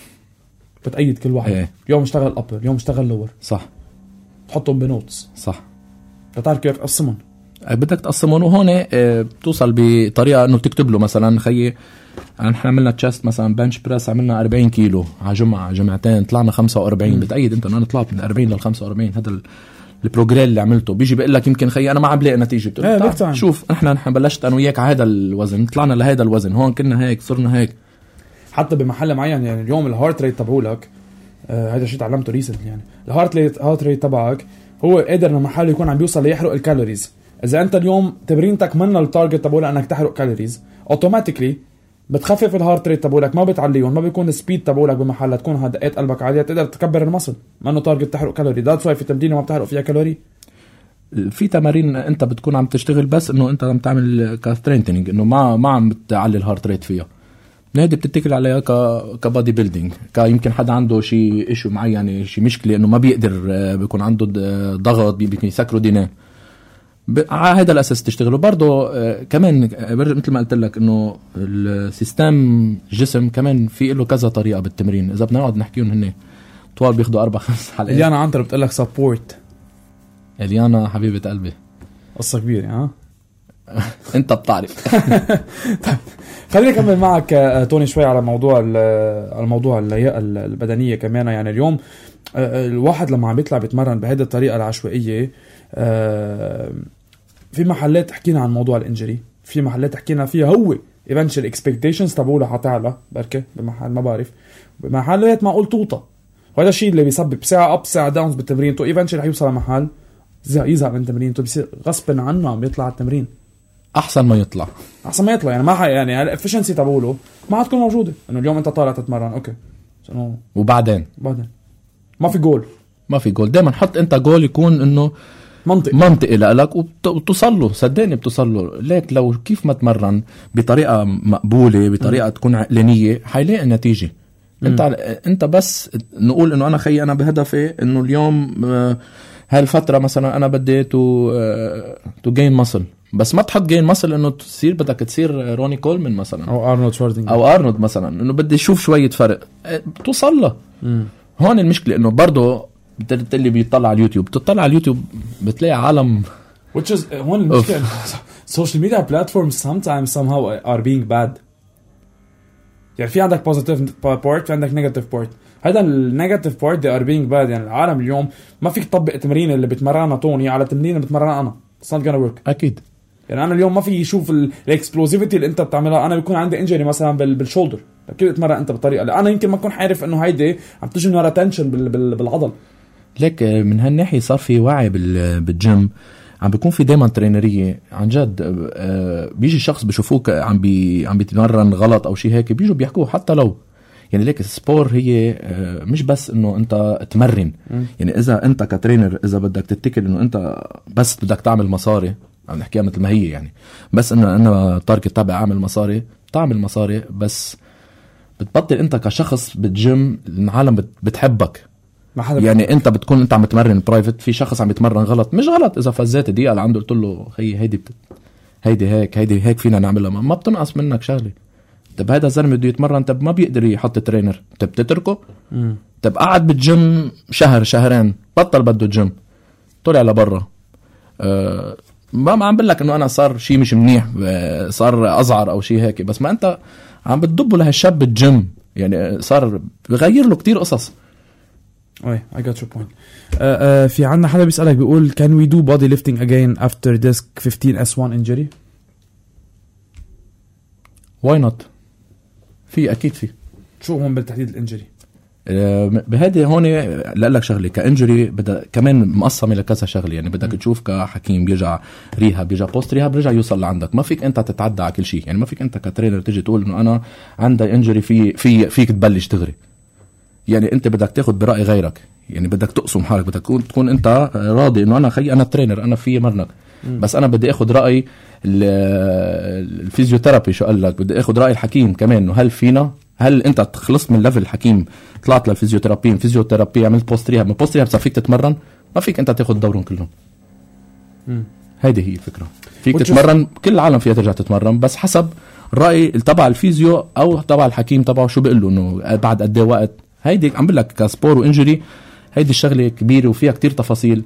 S4: بتأيد كل واحد.
S5: ايه.
S4: اليوم اشتغل ابر، اليوم اشتغل لور،
S5: صح،
S4: تحطهم بنوتس،
S5: صح،
S4: بتعرف كيف تقسمهم،
S5: بدك تقسمهم. وهون اه بتوصل بطريقه انه تكتب له مثلا خيي نحن عملنا تشست مثلا بنش بريس عملنا أربعين كيلو على جمعه جمعتين طلعنا خمسة وأربعين، بتأيد انت انه انا طلعت من أربعين لل خمسة وأربعين، هذا البروجرام اللي عملته. بيجي بيقول لك يمكن خيي انا ما عم بلاقي نتيجه،
S4: ايه
S5: شوف احنا نحن بلشت انا وياك على هذا الوزن، طلعنا لهذا الوزن، هون كنا هيك صرنا هيك.
S4: حتى بمحل معين يعني اليوم الهارت ريت تبعولك آه هذا الشيء تعلمته ريسنت، يعني الهارت ريت هارت ريت تبعك هو قادر انه محل يكون عم بيوصل ليحرق الكالوريز. اذا انت اليوم تمرينتك من التارجت تبعولك انك تحرق كالوريز، اوتوماتيكلي بتخفف الهارت ريت تبعولك، ما بتعليهم، ما بيكون السبيد تبعولك بمحل تكون هدقات قلبك عاليه، تقدر تكبر المصل، ما انه تارجت تحرق كالوري. ذاتس واي في تمرين ما بتحرق فيها كالوري.
S5: في تمارين انت بتكون عم تشتغل بس انه انت عم تعمل كسترينثنينج، انه ما ما عم بتعلي الهارت ريت فيها، هيدي بتتكل عليها ك كبادي بيلدينج، كيمكن حدا عنده شيء ايشو معين، شيء مشكله انه ما بيقدر بيكون عنده ضغط بيكون يسكروا ديناه، على هذا الاساس تشتغلوا. برضه كمان مثل ما قلت لك انه السيستم الجسم كمان في له كذا طريقه بالتمرين، اذا بدنا نقعد نحكيهم هن طوال بياخذوا اربع خمس حلقات.
S4: اليانا عنتر بتقول لك سبورت.
S5: اليانا حبيبه قلبي قصه
S4: كبيره ها
S5: انت بتعرف.
S4: طيب خليني اكمل معك توني شوي على موضوع على موضوع اللياقه البدنيه كمان. يعني اليوم الواحد لما عم يطلع بيتمرن بهذه الطريقه العشوائيه، في محلات حكينا عن موضوع الانجري، في محلات حكينا فيها هو eventual expectations تبعوله حتعلى بركه بمحل ما بعرف، بمحلات معقول توطى، وهذا الشيء اللي بيسبب ساعه اب ساعه داونز بالتمرين، تو eventually حيوصل لمحل يزهق من التمرين، تو بيصير غصبا عنه عم يطلع التمرين
S5: احسن ما يطلع
S4: احسن ما يطلع يعني ما ح... يعني الافشنسي تبعوله ما حتكون موجوده، انه اليوم انت طالع تتمرن اوكي سنو...
S5: وبعدين
S4: بعدين ما في جول
S5: ما في جول. دائما حط انت جول يكون انه
S4: منطق
S5: منطقي لك وبتوصل له. صدقني بتوصل له. ليك لو كيف ما تمرن بطريقه مقبوله بطريقه م. تكون عقلانيه حيلاقي النتيجه. انت انت بس نقول انه انا خي انا بهدفي انه اليوم هالفتره مثلا انا بدي تو تو جين ماسل، بس ما تحط جين ماسل انه تصير بدك تصير روني كولمان مثلا
S4: او ارنولد شوارزنيجر
S5: او ارنولد مثلا، انه بدي اشوف شويه فرق بتوصل له. هون المشكله انه برضه بتقلي بيطلع على اليوتيوب، بتطلع على اليوتيوب بتلاقي عالم
S4: which is هون المشكله social media platforms sometimes somehow are being bad. يعني في عندك positive part في عندك negative part. هذا النيجاتيف part they are being bad. يعني العالم اليوم ما فيك تطبق التمرين اللي بتمرنها توني على تمرين اللي بتمرنها انا. It's not gonna work.
S5: اكيد.
S4: يعني انا اليوم ما في يشوف الاكسبلوزيفيتي اللي انت بتعملها. انا بيكون عندي انجري مثلا بالشولدر، كيف تتمرن انت بالطريقه اللي انا يمكن ما اكون عارف انه هيدي عم تجي من ورا تنشن بالعضل.
S5: ليك من هالناحيه صار في وعي بالجيم، عم بيكون في دايما ترينريه عن جد. بيجي شخص بشوفوك عم بي عم بيتمرن غلط او شيء هيك، بيجوا بيحكوا حتى لو يعني ليك السبور هي مش بس انه انت تمرن. م. يعني اذا انت كترينر اذا بدك تتكل انه انت بس بدك تعمل مصاري، عم نحكيها مثل ما هي يعني، بس انه انا تارجت تابع اعمل مصاري، تعمل مصاري بس بتبطل انت كشخص بالجيم العالم بتحبك. يعني بتحبك. انت بتكون انت عم تمرن برايفت، في شخص عم يتمرن غلط، مش غلط اذا فزات دقيقه اللي عنده قلت له خي هيدي بت... هيدي هيك هيدي هيك فينا نعملها، ما بتنقص منك شغله. طب هذا الزلمه بده يتمرن، طب ما بيقدر يحط ترينر، طب تتركه. م. طب قعد بالجيم شهر شهرين بطل بده الجيم، طلع لبرا. أه ما ما عم بقول لك انه انا صار شيء مش منيح، صار ازعر او شيء هيك، بس ما انت عم بتضبه لهالشاب بالجيم، يعني صار بغير له كتير قصص.
S4: اي I got your point. uh, uh, في عنا حدا بيسألك بيقول can we do body lifting again after disc fifteen S one injury?
S5: why not؟ في اكيد في.
S4: شو هون بالتحديد الانجري؟
S5: بهذه هون لا لك شغله كانجري بدها كمان مقسمه لكذا شغله. يعني بدك م. تشوف كحكيم بيرجع ريها بيرجع بوست ريها بيرجع يوصل لعندك. ما فيك انت تتعدى على كل شيء. يعني ما فيك انت كترينر تيجي تقول انه انا عندي انجري في في فيك تبلش تغري. يعني انت بدك تاخد براي غيرك، يعني بدك تقسم حالك، بدك تكون تكون انت راضي انه انا خي انا ترينر انا في مرنك، م. بس انا بدي اخد راي الفيزيوثيرابي شو قال لك، بدي اخد راي الحكيم كمان انه هل فينا، هل انت خلصت من ليفل الحكيم طلعت للفيزيوثيرابي فيزيوثيرابي عملت بوستريها من بوستريها بس فيك تتمرن. ما فيك انت تاخد دورهم كلهم. هيدي هي الفكره. فيك تتمرن كل العالم فيها ترجع تتمرن، بس حسب الراي تبع الفيزيو او تبع الحكيم تبعه شو بيقول له انه بعد قد ايه وقت. هيدي عم بقول لك كسبور وانجري هيدي الشغله كبيره وفيها كتير تفاصيل،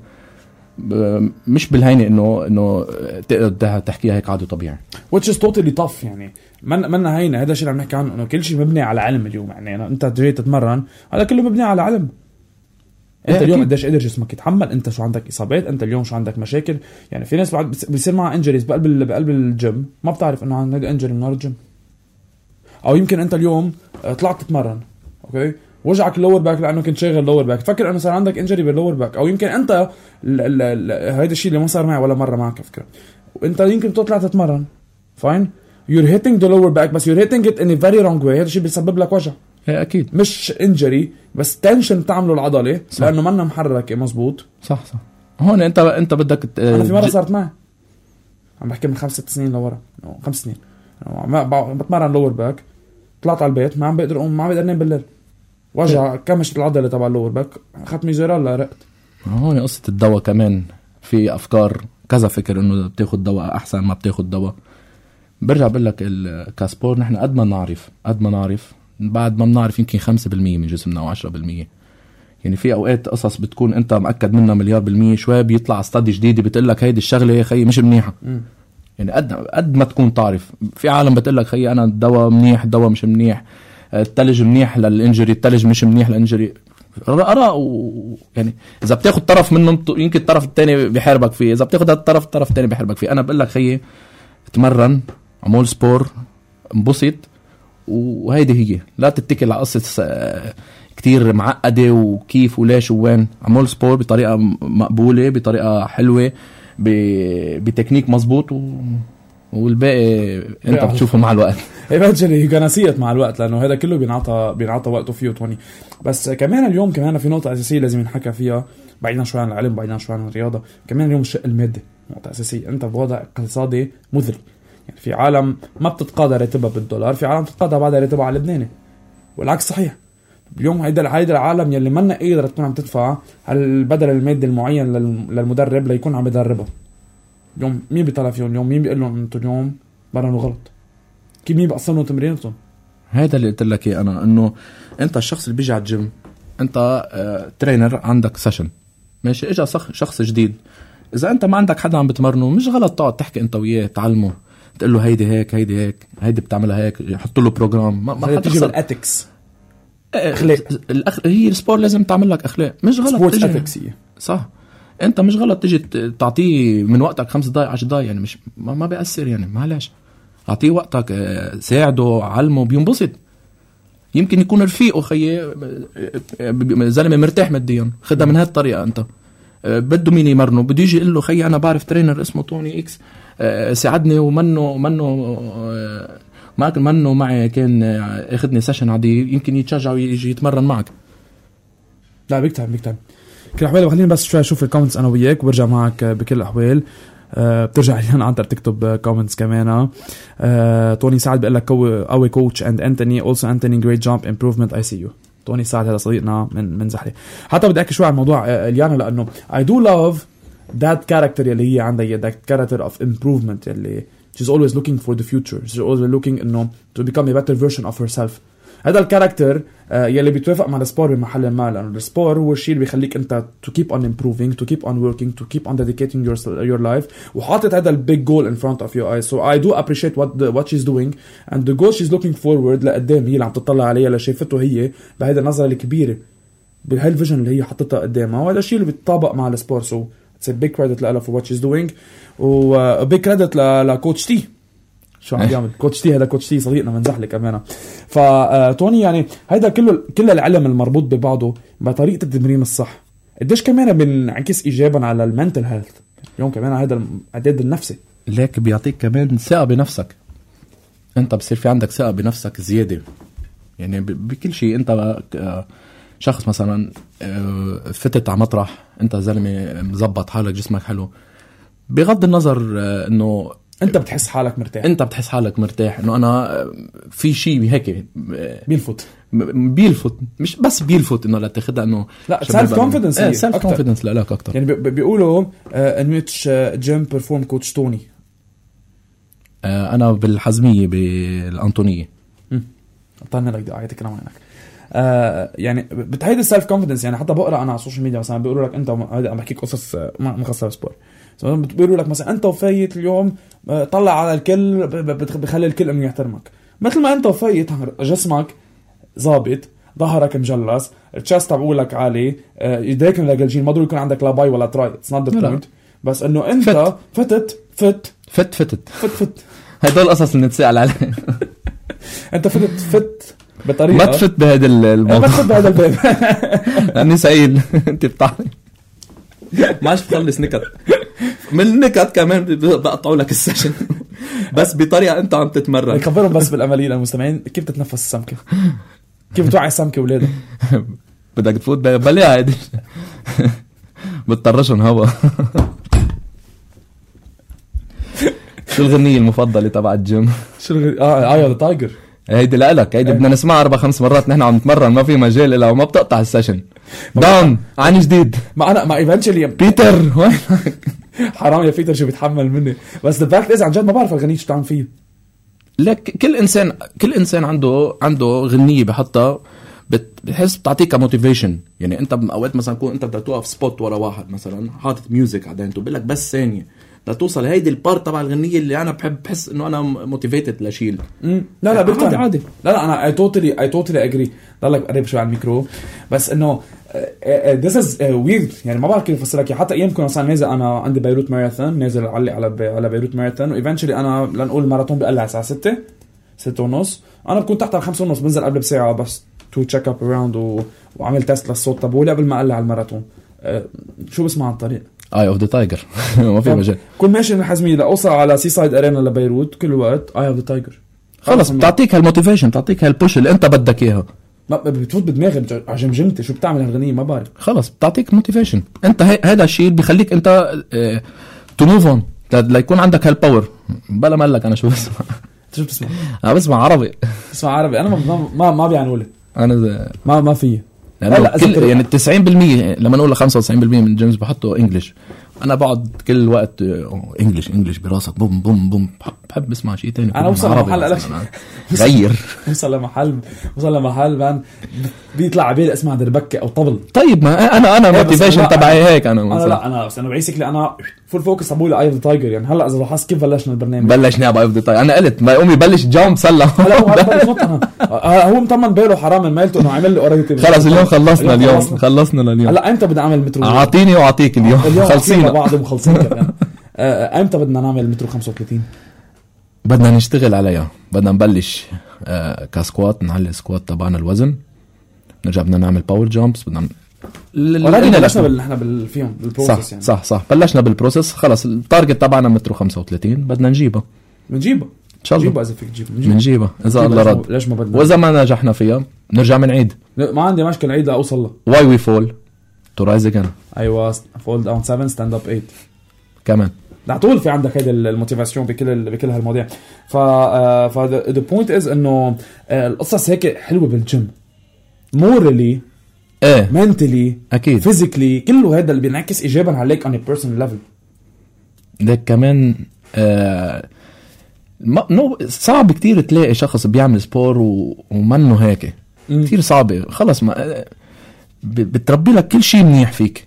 S5: مش بالهينه انه انه تقدر تحكيها هيك عادي طبيعي.
S4: which is totally tough. يعني من من هينه هذا الشيء اللي عم نحكي عنه انه كل شيء مبني على علم اليوم. يعني انت جاي تتمرن هذا كله مبني على علم. انت إيه اليوم قديش قدر جسمك يتحمل، انت شو عندك اصابات، انت اليوم شو عندك مشاكل. يعني في ناس بعد بيصير معها انجريز بقلب بقلب الجيم ما بتعرف انه عنده انجري من نهار الجيم، او يمكن انت اليوم طلعت تتمرن اوكي وجعك اللور باك لانه كنت شاغل اللور باك تفكر انه صار عندك انجري باللور باك، او يمكن انت هيدا الشيء اللي ما صار معي ولا مره معك فكره، وانت يمكن تطلع تتمرن فاين you're hitting the lower back بس you're hitting it in a very wrong way. هذا الشيء بيسبب لك وجع.
S5: ايه اكيد
S4: مش انجري بس تنشن تعمله العضله صح. لانه منا محرك مزبوط.
S5: صح صح. هون انت انت بدك ت...
S4: انا في مره صارت معي عم بحكي من خمس ست سنين لورا خمس سنين عم بتمرن لور باك، طلعت على البيت ما عم بقدر اقوم ما عم بقدر انام بالليل، وجع كمشت العضله تبع اللور باك، اخذت ميزورال رقت.
S5: هون قصه الدواء كمان في افكار كذا فكر انه بتاخد دواء احسن ما بتاخد دواء. برجع بقول لك الكاسبور نحن قد ما نعرف قد ما نعرف بعد ما بنعرف يمكن خمسة بالمية من جسمنا او عشرة بالمية. يعني في اوقات قصص بتكون انت مأكد منها مليار بالمية، شوي بيطلع استادي جديده بتقول لك هيدي الشغله يا خيي مش منيحه. م. يعني قد قد ما تكون تعرف. في عالم بتقول لك خيي انا الدواء منيح الدواء مش منيح، التلج منيح للانجري التلج مش منيح للانجري. اراء و... يعني اذا بتاخد طرف منهم يمكن الطرف الثاني بيحاربك فيه، اذا بتاخد الطرف الطرف الثاني بيحاربك فيه. انا بقول لك خيي اتمرن عمول سبور انبسط وهيدي هي، لا تتكل على قصة كتير معقدة وكيف وليش ووين. عمول سبور بطريقة مقبولة بطريقة حلوة بتكنيك مزبوط و... والباقي انت بتشوفه مع الوقت.
S4: eventually you're gonna see it مع الوقت لانه هذا كله بينعطى بينعطى وقته فيه توني. بس كمان اليوم كمان في نقطة أساسية لازم نحكي فيها بعيدا شوي عن العلم بعيدا شوي عن الرياضه، كمان اليوم الشق المادي نقطه اساسيه. انت بوضع اقتصادي مذري، يعني في عالم ما بتتقاضى راتبها بالدولار، في عالم بتتقاضى بعدها راتبها على اللبناني، والعكس صحيح. اليوم هيدا هيدا العالم يلي منا قادره تكون عم تدفع هالبدل المادي المعين للمدرب ليكون عم يدربها. اليوم مين بيطلع فيهم؟ اليوم مين بيقول لهم انتم اليوم برنوا غلط؟ كيف مين بقصروا تمرينتهم؟ هذا
S5: اللي قلت لك ايه انا، انه انت الشخص اللي بيجي على الجيم، انت اه ترينر عندك سيشن ماشي، اجى شخص جديد، اذا انت ما عندك حدا عم بتمرنه مش غلط تقعد تحكي انت وياه تعلمه، تقول له هيدي هيك هيدي هيك هيدي بتعملها هيك، يحط له بروجرام. ما, ما
S4: حتخسر الاتكس
S5: اخلاق الأخ... هي السبور لازم تعمل لك اخلاق، مش غلط تجي صح. انت مش غلط تجي تعطيه من وقتك خمس دقايق عشر دقايق، يعني مش ما, ما بيأثر، يعني معلش اعطيه وقتك، ساعده علمه بينبسط. يمكن يكون رفيقه خيي زلمه مرتاح ماديا، خدها من هالطريقه. انت بده مين يمرنه، بده يجي يقول له خيي انا بعرف ترينر اسمه توني اكس ساعدني ومنه منه ما منه معي كان اخذني سيشن عادي، يمكن يتشجع ويجي يتمرن معك.
S4: لا بيكتب بيكتب كل احوال. خليني بس شوي اشوف الكومنتس انا وياك وبرجع معك بكل الاحوال. أه بترجع اليوم عنتر تكتب كومنتس كمان. أه توني سعد بيقول لك قوي كوتش اند انتوني also Anthony great job improvement I see you. توني سعد هذا صديقنا من من زحله. حتى بدي احكي شوي عن موضوع اليانا، لانه I do love that character يلي هي عندها that character of improvement يلي she's always looking for the future, she's always looking انه to become a better version of herself. هذا الكاركتر آه يلي بيتوافق مع السبور بمحل ما، لأنه السبور هو الشيء اللي بيخليك أنت to keep on improving, to keep on working, to keep on dedicating your your life. وحاطط هذا البيج goal in front of your eyes. So I do appreciate what the, what she's doing and the goal she's looking forward لقدام، هي اللي عم تطلع عليها اللي شايفته هي بهذه النظرة الكبيرة بهالفيجن اللي هي حطتها قدامها، وهذا الشيء اللي بيتطابق مع السبور. So it's a big credit لها for what she's doing، و big credit لكوتش تي شو عم يعمل. كوتش تي هذا كوتش تي صديقنا من زحله كمان. فتوني يعني هيدا كله كل العلم المربوط ببعضه بطريقه التمرين الصح، قديش كمان بنعكس ايجابا على المنتل هيلث اليوم كمان هذا الاعداد النفسي.
S5: ليك بيعطيك كمان ثقه بنفسك، انت بصير في عندك ثقه بنفسك زياده، يعني بكل شيء. انت شخص مثلا فتت على مطرح، انت زلمه مزبط حالك، جسمك حلو، بغض النظر انه
S4: انت بتحس حالك مرتاح،
S5: انت بتحس حالك مرتاح انه انا في شيء هيك
S4: بيلفت
S5: بيلفت مش بس بيلفت انه لا تاخذها انه
S4: لا سيلف كونفيدنس.
S5: ايه سيلف كونفيدنس لا لك اكثر.
S4: يعني بيقولوا ان ويتش جيم بيرفورم كوتش توني.
S5: انا بالحزميه بالانطونيه.
S4: امم طلعنا لك دعايتك كلام عنك. آه يعني بتهيد السيلف كونفيدنس. يعني حتى بقرا انا على السوشيال ميديا مثلا بيقولوا لك انت هذا عم بحكيك قصص مخصصه بالسبور، بيقولوا لك مثلا انت وفايت اليوم طلع على الكل بخلي الكل انه يحترمك، مثل ما انت وفايت جسمك ظابط، ظهرك مجلس، التشست تبعولك عالي، ايديك ملجلجين، ما ضروري يكون عندك لا باي ولا تراي، اتس نوت ذا بوينت، بس انه انت فت. فتت فت
S5: فت فتت
S4: فت فت
S5: هدول القصص اللي نتسأل عليه.
S4: انت فتت فت بطريقه
S5: ما تفت بهذا الموضوع،
S4: ما تفت بهذا الباب.
S5: لاني سعيد انت بتعرف ما عادش بخلص نكت من النكت كمان بقطعوا لك السيشن بس بطريقه انت عم تتمرن.
S4: خبرهم بس بالعمليه للمستمعين كيف تتنفس السمكه، كيف توعي السمكه ولادها.
S5: بدك تفوت بليها هيدي بتطرشن هوا. شو الغنية المفضلة تبع الجيم؟
S4: شو الغنية؟ اه اي ذا تايجر.
S5: هيدي لك، هيدي بدنا نسمعها أربع خمس مرات نحن عم نتمرن، ما في مجال إلا وما بتقطع السيشن. داون عن جديد.
S4: ما أنا ما إيفنتشلي
S5: بيتر وين
S4: حرام يا بيتر شو بيتحمل مني، بس الفاكت إذا عن جد ما بعرف الغنية شو تعمل فيه.
S5: لك كل إنسان كل إنسان عنده عنده غنية بحطها بتحس بتعطيك موتيفيشن. يعني أنت أوقات مثلا كون أنت بدك توقف سبوت ورا واحد مثلا حاطط ميوزك عدانته بقول لك بس ثانية لتوصل هيدي البارت تبع الغنية اللي أنا بحب بحس إنه أنا موتيفيتد لشيل.
S4: لا لا
S5: عادي عادي.
S4: لا لا أنا I totally I totally agree. ضلك قريب شوي على الميكرو بس إنه this is weird. يعني ما بعرف كيف أفسرك. حتى أيام كنا مثلا نازل أنا عندي بيروت ماراثون نازل علي على بي على بيروت ماراثون وإيفنتشلي أنا لنقول الماراثون بقلع الساعة ستة ستة ونص، أنا بكون تحت على خمسة ونص بنزل قبل بساعة بس to check up around و... وعمل تيست للصوت تبولي قبل ما أقلع على الماراثون. أه شو بسمع عن الطريق
S5: اي اوف ذا تايجر ما في مجال.
S4: كل ماشي من حزمي لاوصل على سي سايد ارينا لبيروت كل وقت اي اوف ذا تايجر.
S5: خلص بتعطيك هالموتيفيشن، بتعطيك هالبوش اللي انت بدك اياها.
S4: ما بتفوت بدماغي على جمجمتي شو بتعمل هالغنية ما بعرف.
S5: خلص بتعطيك موتيفيشن. انت هذا الشيء اللي بيخليك انت تو موف اون ليكون عندك هالباور. بلا مالك انا شو بسمع.
S4: شو بتسمع؟
S5: انا بسمع عربي.
S4: بسمع عربي. انا ما ما ما بيعنوا لي.
S5: انا
S4: ما ما في
S5: لا لا كل يعني تسعين بالمية لما نقول خمسة وتسعين بالمية من جيمس بحطه انجلش. انا بقعد كل وقت انجلش انجلش براسك بوم بوم بوم. بحب بسمع شيء تاني.
S4: انا وصل لمحل
S5: غير
S4: وصل لمحل وصل لمحل بان بيطلع عبالي اسمع دربكه او طبل.
S5: طيب ما انا انا موتيفيشن تبعي هيك. انا
S4: انا لا انا بس انا بيسكلي انا فول فوكس ابوي لاي ذا تايجر. يعني هلا اذا لاحظت كيف بلشنا البرنامج
S5: بلشنا باي ذا تايجر. انا قلت ما امي بلش جامب سلا.
S4: هلا هو هو مطمن باله حرام مايلته انه عمل لي اوريدي.
S5: خلص اليوم خلصنا اليوم خلصنا لليوم.
S4: هلا امتى بدنا نعمل مترو؟
S5: اعطيني واعطيك اليوم
S4: خلصينا بعض مخلصين كمان. امتى بدنا نعمل مترو خمسة وثلاثين؟
S5: بدنا نشتغل عليها. بدنا نبلش آه كاسكوات نعلي سكوات تبعنا الوزن. نرجع بدنا نعمل باور جامبس. بدنا
S4: ولكن بلشنا بال نحن بالفيهم بالبروسيس.
S5: صح
S4: يعني
S5: صح صح بلشنا بالبروسيس. خلص التارجت تبعنا مترو خمسة وثلاثين. بدنا نجيبها
S4: بنجيبها
S5: ان شاء الله.
S4: نجيبها اذا فيك تجيبها
S5: بنجيبها اذا الله رد.
S4: ليش ما بدنا؟
S5: واذا ما نجحنا فيها نرجع من عيد.
S4: ما عندي مشكله عيد اوصل له.
S5: واي وي فول تو رايز اجين.
S4: ايوه فول داون سبعة ستاند اب ثمانية
S5: كمان.
S4: على طول في عندك هيدا الموتيفاسيون بكل بكل هالمواضيع. ف ف ذا بوينت از انه القصص هيك حلوه بالجيم. مورالي
S5: ايه
S4: منتلي
S5: اكيد
S4: فيزيكلي كله هذا اللي بينعكس ايجابا عليك on a personal level.
S5: ده كمان آه ما نو صعب كتير تلاقي شخص بيعمل سبور و... ومنه هيك. كتير صعبة. خلص ما بتربي لك كل شيء منيح فيك.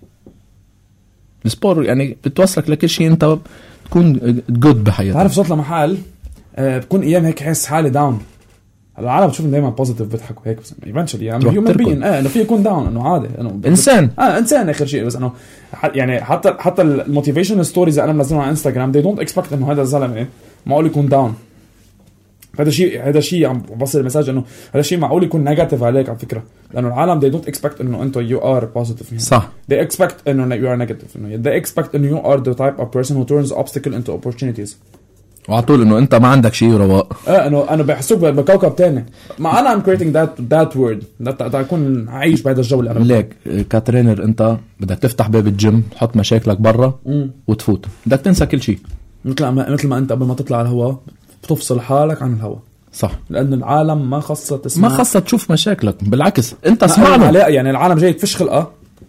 S5: السبور يعني بتوصلك لكل شيء انت تكون جود بحياتك.
S4: تعرف صوت لمحل آه بكون ايام هيك حس حالي داون. العالم بتشوف دايما بوزيتيف بيضحكوا هيك بس ايفنتشلي يعني هيومن بين اه انه في يكون داون انه عادي انه
S5: انسان
S4: اه انسان اخر شيء. بس انه يعني حتى حتى الموتيفيشن ستوريز انا منزلهم على انستغرام they don't expect انه هذا الزلمه معقول يكون داون. هذا شيء هذا شيء عم بوصل المساج انه هذا شيء معقول يكون نيجاتيف عليك على فكره. لانه العالم they don't expect انه انت you are positive.
S5: صح.
S4: they expect انه you are negative. انه they expect انه you are the type of person who turns obstacle into opportunities.
S5: وعطول انه انت ما عندك شيء رواق.
S4: اه انه انا بحسوك بكوكب تاني. ما انا I'm creating that that word ده اكون عايش بهذا الجو اللي انا
S5: ليك كترينر. انت بدك تفتح باب الجيم تحط مشاكلك برا وتفوت. بدك تنسى كل شيء. مثل ما
S4: مثل ما انت قبل ما تطلع على الهواء بتفصل حالك عن الهواء.
S5: صح.
S4: لأن العالم ما خصة تسمع
S5: ما خصة تشوف مشاكلك. بالعكس انت اسمع له.
S4: يعني العالم جاي تفش خلقه.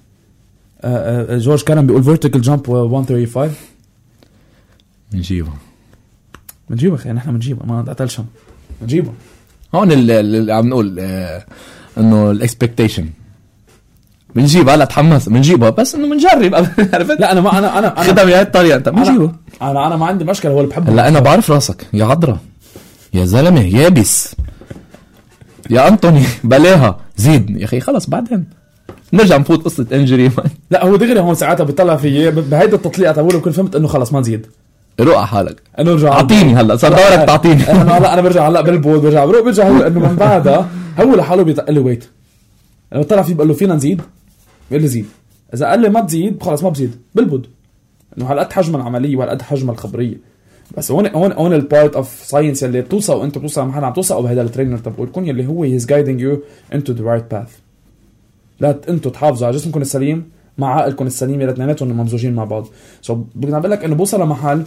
S4: جورج كارن بيقول vertical jump مية وخمسة وثلاثين.
S5: بنجيبه
S4: بنجيبه خي نحن بنجيبه ما قتلش هم بنجيبه.
S5: هون اللي عم نقول اه انه الاكسبكتيشن بنجيبها. لا تحمس بنجيبها بس انه بنجرب. عرفت؟
S4: لا انا ما انا انا
S5: خدها بهاي الطريقه. انت بنجيبه.
S4: انا انا ما عندي مشكله. هو اللي بحبه.
S5: لا انا بعرف راسك يا عذرا يا زلمه يابس يا أنطوني بلاها زيد يا أخي. خلص بعدين نرجع نفوت قصة انجري.
S4: لا هو دغري هون ساعتها بيطلع فيي بهيدا التطليقة تقوله كل فهمت انه خلص ما تزيد.
S5: روق حالك
S4: انه ارجع
S5: اعطيني هلا صار دورك تعطيني.
S4: انا هلا انا برجع هلا بالبود برجع بروح برجع هو انه من بعدها هو لحاله بيطق لي ويت. لو طلع فيه بقول له فينا نزيد بيقول لي زيد. اذا قال لي ما تزيد خلص ما بزيد بالبود. انه هالقد حجم العملية وهالقد حجم الخبرية. بس هون هون هون البارت اوف ساينس اللي بتوصل وانت بتوصل محل عم توصل بهذا الترينر تبعكم يلي هو هيز جايدينج يو انتو ذا رايت باث. لا انتو تحافظوا على جسمكم السليم مع عقلكم السليم يا الاثنيناتهم ممزوجين مع بعض. سو بدنا نقول لك انه بوصل لمحل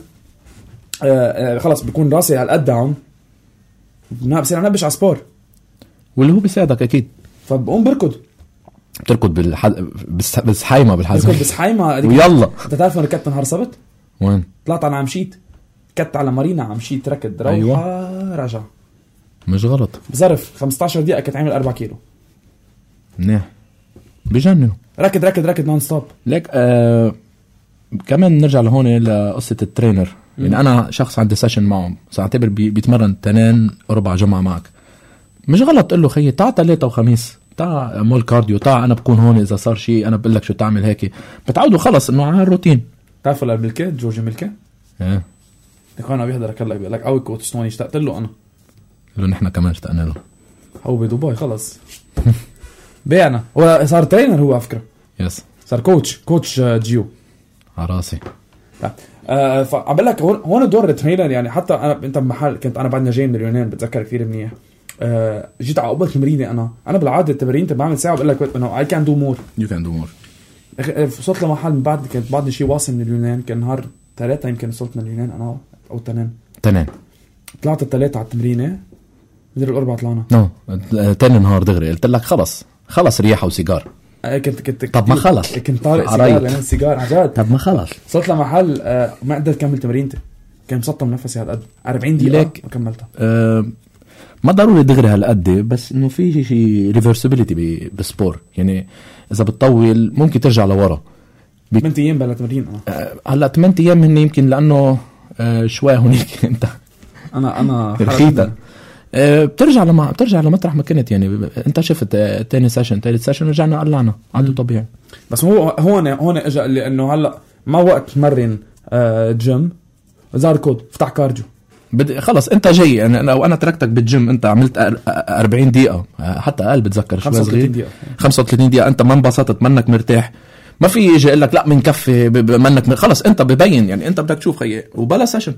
S4: آه آه خلص بيكون راسي هالقد داون بصير انبش على سبور
S5: واللي هو بيساعدك اكيد.
S4: فبقوم بركض
S5: بتركض بالحد بس بسحيمه بالحزم
S4: بركض بسحيمه
S5: ويلا.
S4: انت تعرف انا ركضت نهار سبت
S5: وين
S4: طلعت على عمشيت كت على مارينا عمشيت ركض روحه أيوة. رجع
S5: مش غلط
S4: بظرف خمسة عشر دقيقه كنت عامل أربعة كيلو
S5: منيح بجننوا
S4: ركض ركض ركض نون ستوب.
S5: ليك آه كمان نرجع لهون لقصه الترينر. يعني انا شخص عندي سيشن معه ساعتبر بي بيتمرن تنين اربع جمعه معك. مش غلط تقول له خيي تعال ثلاثة وخميس تعال مول كارديو تعال انا بكون هون اذا صار شيء انا بقول لك شو تعمل هيك بتعودوا خلص انه على الروتين.
S4: تعرف ولا ملكه جورج ملكه
S5: ايه
S4: كان بيحضرك هلا بيقول لك قوي كوتش توني اشتقت له انا
S5: له نحن كمان اشتقنا له.
S4: هو بدبي خلص بيعنا هو صار ترينر هو على فكره.
S5: يس
S4: صار كوتش كوتش جيو
S5: على راسي.
S4: آه فعم بقول لك هون هون دور الترينر. يعني حتى انا انت بمحل كنت انا بعدنا جاي من اليونان بتذكر كثير منيح آه جيت على قبل تمريني انا انا بالعاده التمرين بعمل ساعه بقول لك انا اي كان دو مور
S5: يو كان دو مور.
S4: وصلت لمحل من بعد كنت بعدني شيء واصل من اليونان، كان نهار ثلاثة يمكن وصلت من اليونان انا او تنين
S5: تنين
S4: طلعت الثلاثة على التمرينه مدري الاربعه طلعنا
S5: نو no. تاني نهار دغري قلت لك خلص خلص ريحه وسيجار.
S4: كنت كنت
S5: طب ما خلص
S4: كنت طارق سيجار لأن السيجار عجاد.
S5: طب ما خلص
S4: وصلت لمحل آه ما قدرت كمل تمرينتي، كان مسطم نفسي هالقد أربعين دقيقه ما كملتها.
S5: أه ما ضروري دغري هالقد، بس انه في شيء ريفرسبيليتي بالسبور، يعني اذا بتطول ممكن ترجع لورا.
S4: ثمانية ايام بلا تمرين
S5: أه هلا ثمانية ايام هن يمكن لانه أه شوي هونيك انت
S4: انا انا
S5: رخيطه أه بترجع لما بترجع لمطرح ما كنت، يعني انت شفت تاني سيشن ثالث سيشن رجعنا قلعنا عدو طبيعي.
S4: بس هو هون هون اجى لانه هلا ما وقت تمرن أه جيم زار كود فتح كارديو
S5: بدي خلص انت جاي يعني لو انا تركتك بالجيم انت عملت أربعين دقيقه حتى اقل بتذكر شوي صغير خمسة وثلاثين دقيقه انت ما انبسطت منك مرتاح، ما في يجي يقول لك لا منكفي منك خلص انت ببين يعني انت بدك تشوف خيي وبلا سيشن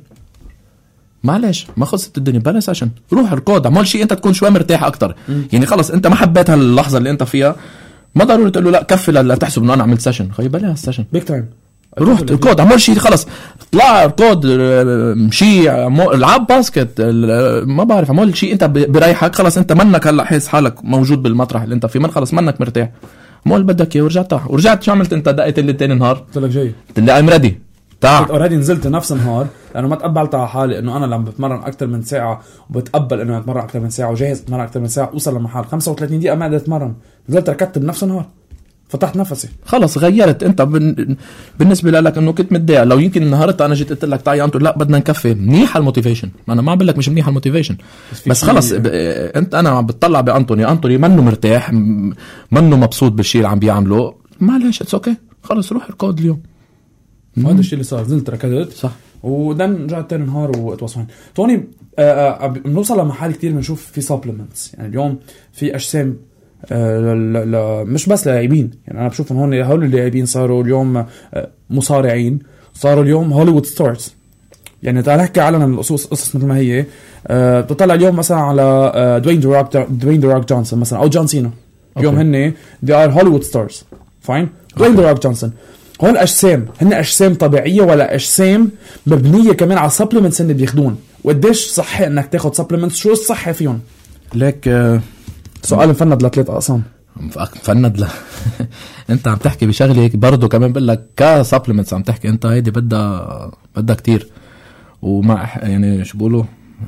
S5: معلش ما خلصت الدنيا بلا سيشن روح اركض اعمل شيء انت تكون شوي مرتاح اكتر. يعني خلص انت ما حبيت هاللحظه اللي انت فيها ما ضروري تقول له لا كفي لا تحسب انه انا عملت سيشن خيي بلا السيشن
S4: بيك تايم
S5: روح اركض اعمل شيء خلص طلع اركض مشي العب باسكت ما بعرف اعمل شيء انت بريحك خلص انت منك هلا حس حالك موجود بالمطرح اللي انت فيه من خلص منك مرتاح مول بدك اياه ورجعت ورجعت شو عملت انت دقيت اللي تاني نهار
S4: قلت لك جاي
S5: قلت لي ام ريدي تعال
S4: اوريدي نزلت نفس النهار لانه ما تقبلت على حالي انه انا لما بتمرن اكثر من ساعه وبتقبل انه اتمرن اكثر من ساعه وجاهز اتمرن اكثر من ساعه اوصل لمحل خمسة وثلاثين دقيقه ما قدرت اتمرن نزلت ركضت بنفس النهار فتحت نفسي
S5: خلص غيرت انت بن... بالنسبه لك انه كنت متضايق لو يمكن النهارده انا جيت قلت لك تعال انت لا بدنا نكفي منيح الموتيفيشن انا ما بقول لك مش منيح الموتيفيشن بس, بس خلص ب... انت انا عم بتطلع بانطوني انطوني منه مرتاح منه مبسوط بالشيء اللي عم بيعمله معلش اتس اوكي خلص روح اركض اليوم
S4: هذا الشيء اللي صار نزلت ركضت
S5: صح
S4: ودن رجعت تاني نهار وتواصلين توني بنوصل لمحل كتير بنشوف في سبلمنتس يعني اليوم في اجسام آه ل... ل... مش بس لاعبين يعني انا بشوف ان هون هول اللاعبين صاروا اليوم آه مصارعين صاروا اليوم هوليوود ستارز يعني تعال نحكي على القصص قصص مثل ما هي آه تطلع اليوم مثلا على آه دوين دروك دوين دروك جونسون مثلا او جون سينا اليوم هن دي ار هوليوود ستارز فاين دوين دروك جونسون هون اجسام هن اجسام طبيعيه ولا اجسام مبنيه كمان على سبلمنتس اللي بياخدون وقديش صح انك تاخد سبلمنتس شو الصح فيهم
S5: ليك آه
S4: سؤال مفند لثلاث اقسام
S5: مفند ل انت عم تحكي بشغله برضه كمان بقول لك كسبلمنتس عم تحكي انت هيدي بدها بدها كتير وما يعني شو بقولوا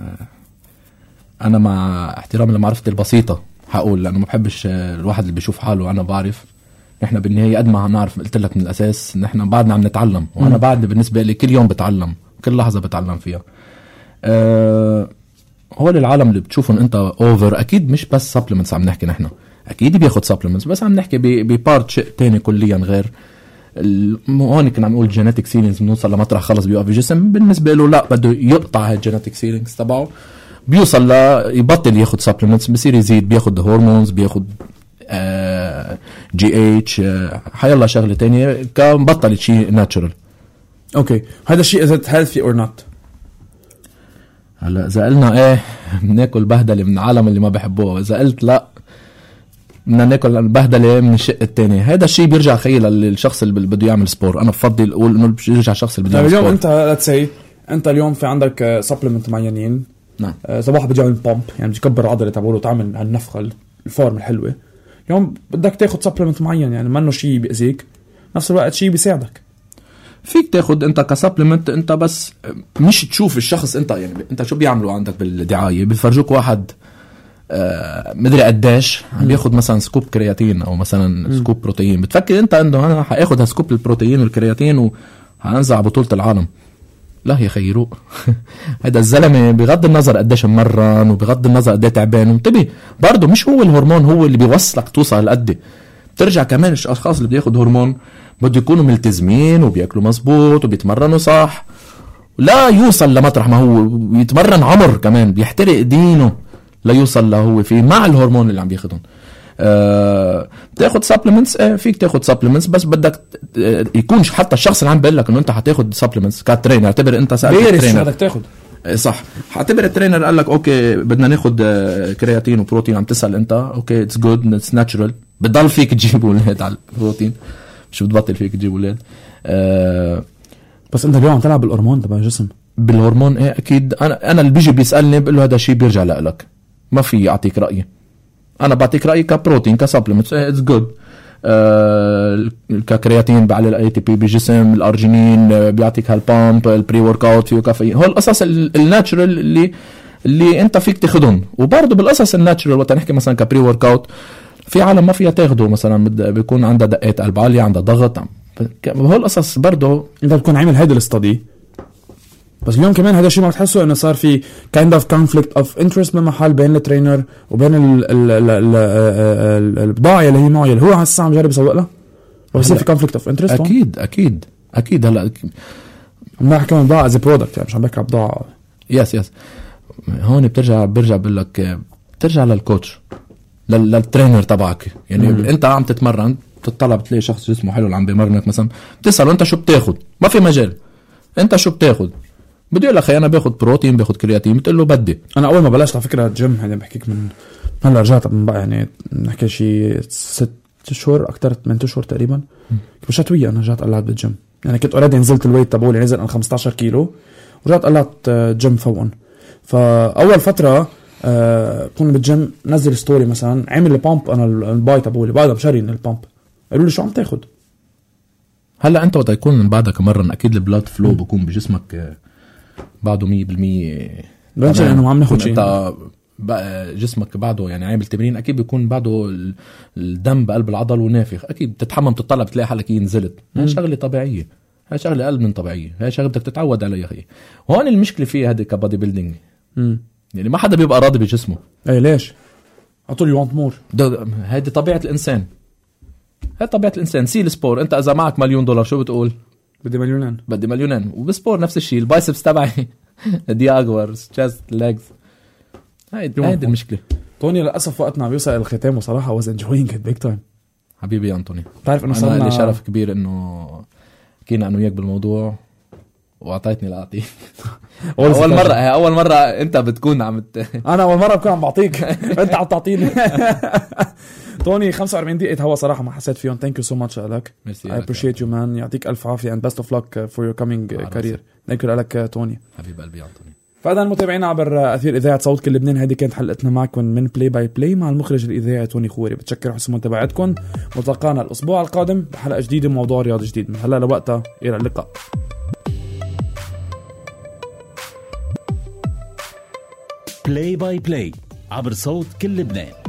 S5: انا مع احترام لمعرفتي البسيطه حقول لانه ما بحبش الواحد اللي بيشوف حاله انا بعرف نحن بالنهايه قد ما نعرف قلت لك من الاساس نحن بعدنا عم نتعلم وانا بعد بالنسبه لي كل يوم بتعلم كل لحظه بتعلم فيها أه هو العالم اللي بتشوفهم انت اوفر اكيد مش بس سبلمنتس عم نحكي نحن اكيد بياخد سبلمنتس بس عم نحكي ببارت شيء تاني كليا غير هون كنا عم نقول جينيتيك سيلينجز بنوصل لمطرح خلص بيوقف الجسم بالنسبه له لا بده يقطع هالجينيتيك سيلينجز تبعه بيوصل ل يبطل ياخد سبلمنتس بصير يزيد بياخد هرمونز بياخد آه جي اتش آه حيلا شغله تانية كبطل شيء ناتشورال.
S4: اوكي هذا الشيء اذا هيلثي اور نوت
S5: هلا اذا قلنا ايه بناكل بهدله من العالم اللي ما بحبوه اذا قلت لا بدنا ناكل البهدله من الشق الثاني هذا الشيء بيرجع خيل للشخص اللي بده يعمل سبور انا بفضل اقول انه بيرجع الشخص اللي بده يعمل
S4: اليوم
S5: سبور.
S4: انت ليتس سي انت اليوم في عندك سبلمنت معينين
S5: نعم
S4: صباح بده يعمل بامب يعني بتكبر العضله تبعه وتعمل هالنفخه الفورم الحلوه اليوم بدك تاخد سبلمنت معين يعني منه شيء بيأذيك نفس الوقت شيء بيساعدك
S5: فيك تاخد انت كسبلمنت انت بس مش تشوف الشخص انت يعني انت شو بيعملوا عندك بالدعايه بيفرجوك واحد آه مدري قداش عم بياخد مثلا سكوب كرياتين او مثلا م. سكوب بروتين بتفكر انت انه انا حاخد هالسكوب البروتين والكرياتين وهنزع بطوله العالم لا يا خيرو هذا الزلمه بغض النظر قديش مرن وبغض النظر قد ايه تعبان وانتبه برضه مش هو الهرمون هو اللي بيوصلك توصل لقد بترجع كمان الاشخاص اللي بياخد هرمون بده يكونوا ملتزمين وبياكلوا مزبوط وبيتمرنوا صح لا يوصل لمطرح ما هو يتمرن عمر كمان بيحترق دينه لا يوصل له هو فيه مع الهرمون اللي عم بياخدهم أه تاخد سبلمنتس اه فيك تاخد سبلمنتس بس بدك يكون حتى الشخص اللي عم بيقول لك انه انت حتاخد سبلمنتس كترينر اعتبر انت سألت
S4: ترينر بدك تاخد
S5: صح. حاعتبر الترينر قال لك اوكي بدنا ناخد كرياتين وبروتين، عم تسأل انت اوكي اتس جود اتس ناتشرال، بضل فيك تجيب ولاد على البروتين، مش بتبطل فيك تجيب ولاد. أه
S4: بس انت اليوم عم تلعب بالهرمون تبع الجسم.
S5: بالهرمون ايه اكيد. انا انا اللي بيجي بيسالني بقول له هذا شيء بيرجع لك، ما في اعطيك رايي. انا بعطيك رايي كبروتين كسبلمنت اتس جود. آه ككرياتين بعلي الاي تي بي بجسم، الارجينين بيعطيك هالبامب، البري ورك اوت فيه كافيين. هو القصص الناتشرال اللي اللي انت فيك تاخذهم. وبرضه بالقصص الناتشرال وقت نحكي مثلا كبري ورك اوت، في عالم ما فيها تاخده، مثلا بيكون عندها دقات قلب عاليه، عندها ضغط. هو القصص برضه
S4: انت بتكون عامل هيدا الاستدي. بس اليوم كمان هذا الشيء ما بتحسه انه صار في kind of conflict of interest بمحل بين الترينر وبين ال ال ال ال ال البضاعه اللي هي معه اللي هو هسه عم جرب يسوق لها، وبصير في conflict of interest.
S5: اكيد اكيد اكيد. هلا
S4: عم نحكي عن بضاعه as a product، يعني مش عم بحكي عن بضاعه.
S5: يس يس هون بترجع برجع بقول لك بترجع للكوتش للترينر تبعك. يعني مم. انت عم تتمرن تطلع بتلاقي شخص جسمه حلو اللي عم بيمرنك مثلا، بتساله انت شو بتاخد، ما في مجال انت شو بتاخد، بده يقول لك انا باخد بروتين باخد كرياتين، بتقول له بدي.
S4: انا اول ما بلشت على فكره الجيم يعني بحكيك من هلا رجعت من بقى يعني نحكي شيء ست شهور اكثر من اشهر تقريبا. مش شتويه انا رجعت قلعت بالجيم، يعني كنت اوريدي نزلت الويت تبعولي نزل عن خمسة عشر كيلو ورجعت قلعت جيم فوقن. فاول فتره آه كنا بالجيم نزل ستوري مثلا عامل البامب، انا الباي تبعولي بعدها بشرين البامب، قالوا لي شو عم تاخد.
S5: هلا انت وقت يكون من بعدك مرن اكيد البلاد فلو بكون بجسمك بعده مية بالمية
S4: بنشل انه ما عم ناخد شيء.
S5: انت بقى جسمك بعده يعني عامل تمرين، اكيد بيكون بعده الدم بقلب العضل ونافخ، اكيد بتتحمم تطلع بتلاقي حالك ينزلت. هاي شغله طبيعيه، هاي شغله قلب من طبيعيه، هاي شغله بدك تتعود عليها. اخي هون المشكله فيه هذا كبادي بيلدينج، يعني ما حدا بيبقى راضي بجسمه.
S4: اي ليش اطول يو وانت مور،
S5: هذه طبيعه الانسان، هاي طبيعه الانسان. سي السبور انت اذا معك مليون دولار شو بتقول؟
S4: بدي مليونين،
S5: بدي مليونين. وبسبور نفس الشيء، البايسبس تبعي دياغورز تشست ليجز. هاي هاي المشكله.
S4: توني للاسف وقتنا عم يوصل الختام، وصراحه was enjoying it big time.
S5: حبيبي يا أنتوني،
S4: بتعرف انه
S5: صار لي شرف كبير انه كنا انا وياك بالموضوع واعطيتني العطيه. اول مره اول مره انت بتكون عم ت...
S4: انا اول مره بكون عم بعطيك انت عم تعطيني. توني خمسة وأربعين دقيقه هوا صراحه ما حسيت فيهم. ثانك يو سو ماتش لك. I appreciate you man. يعطيك الف عافيه and best of luck for your coming career. ثانك يو لك توني
S5: حبيب قلبي يا أنتوني.
S4: فهذا المتابعين عبر اثير اذاعه صوت كل لبنان، هذه كانت حلقتنا معكم من بلاي باي بلاي مع المخرج الاذاعي توني خوري. بتشكر حسن متابعتكم، ملتقانا الاسبوع القادم بحلقه جديده بموضوع رياضي جديد. من هلا لوقتها الى اللقاء.
S1: بلاي باي بلاي عبر صوت كل لبنان.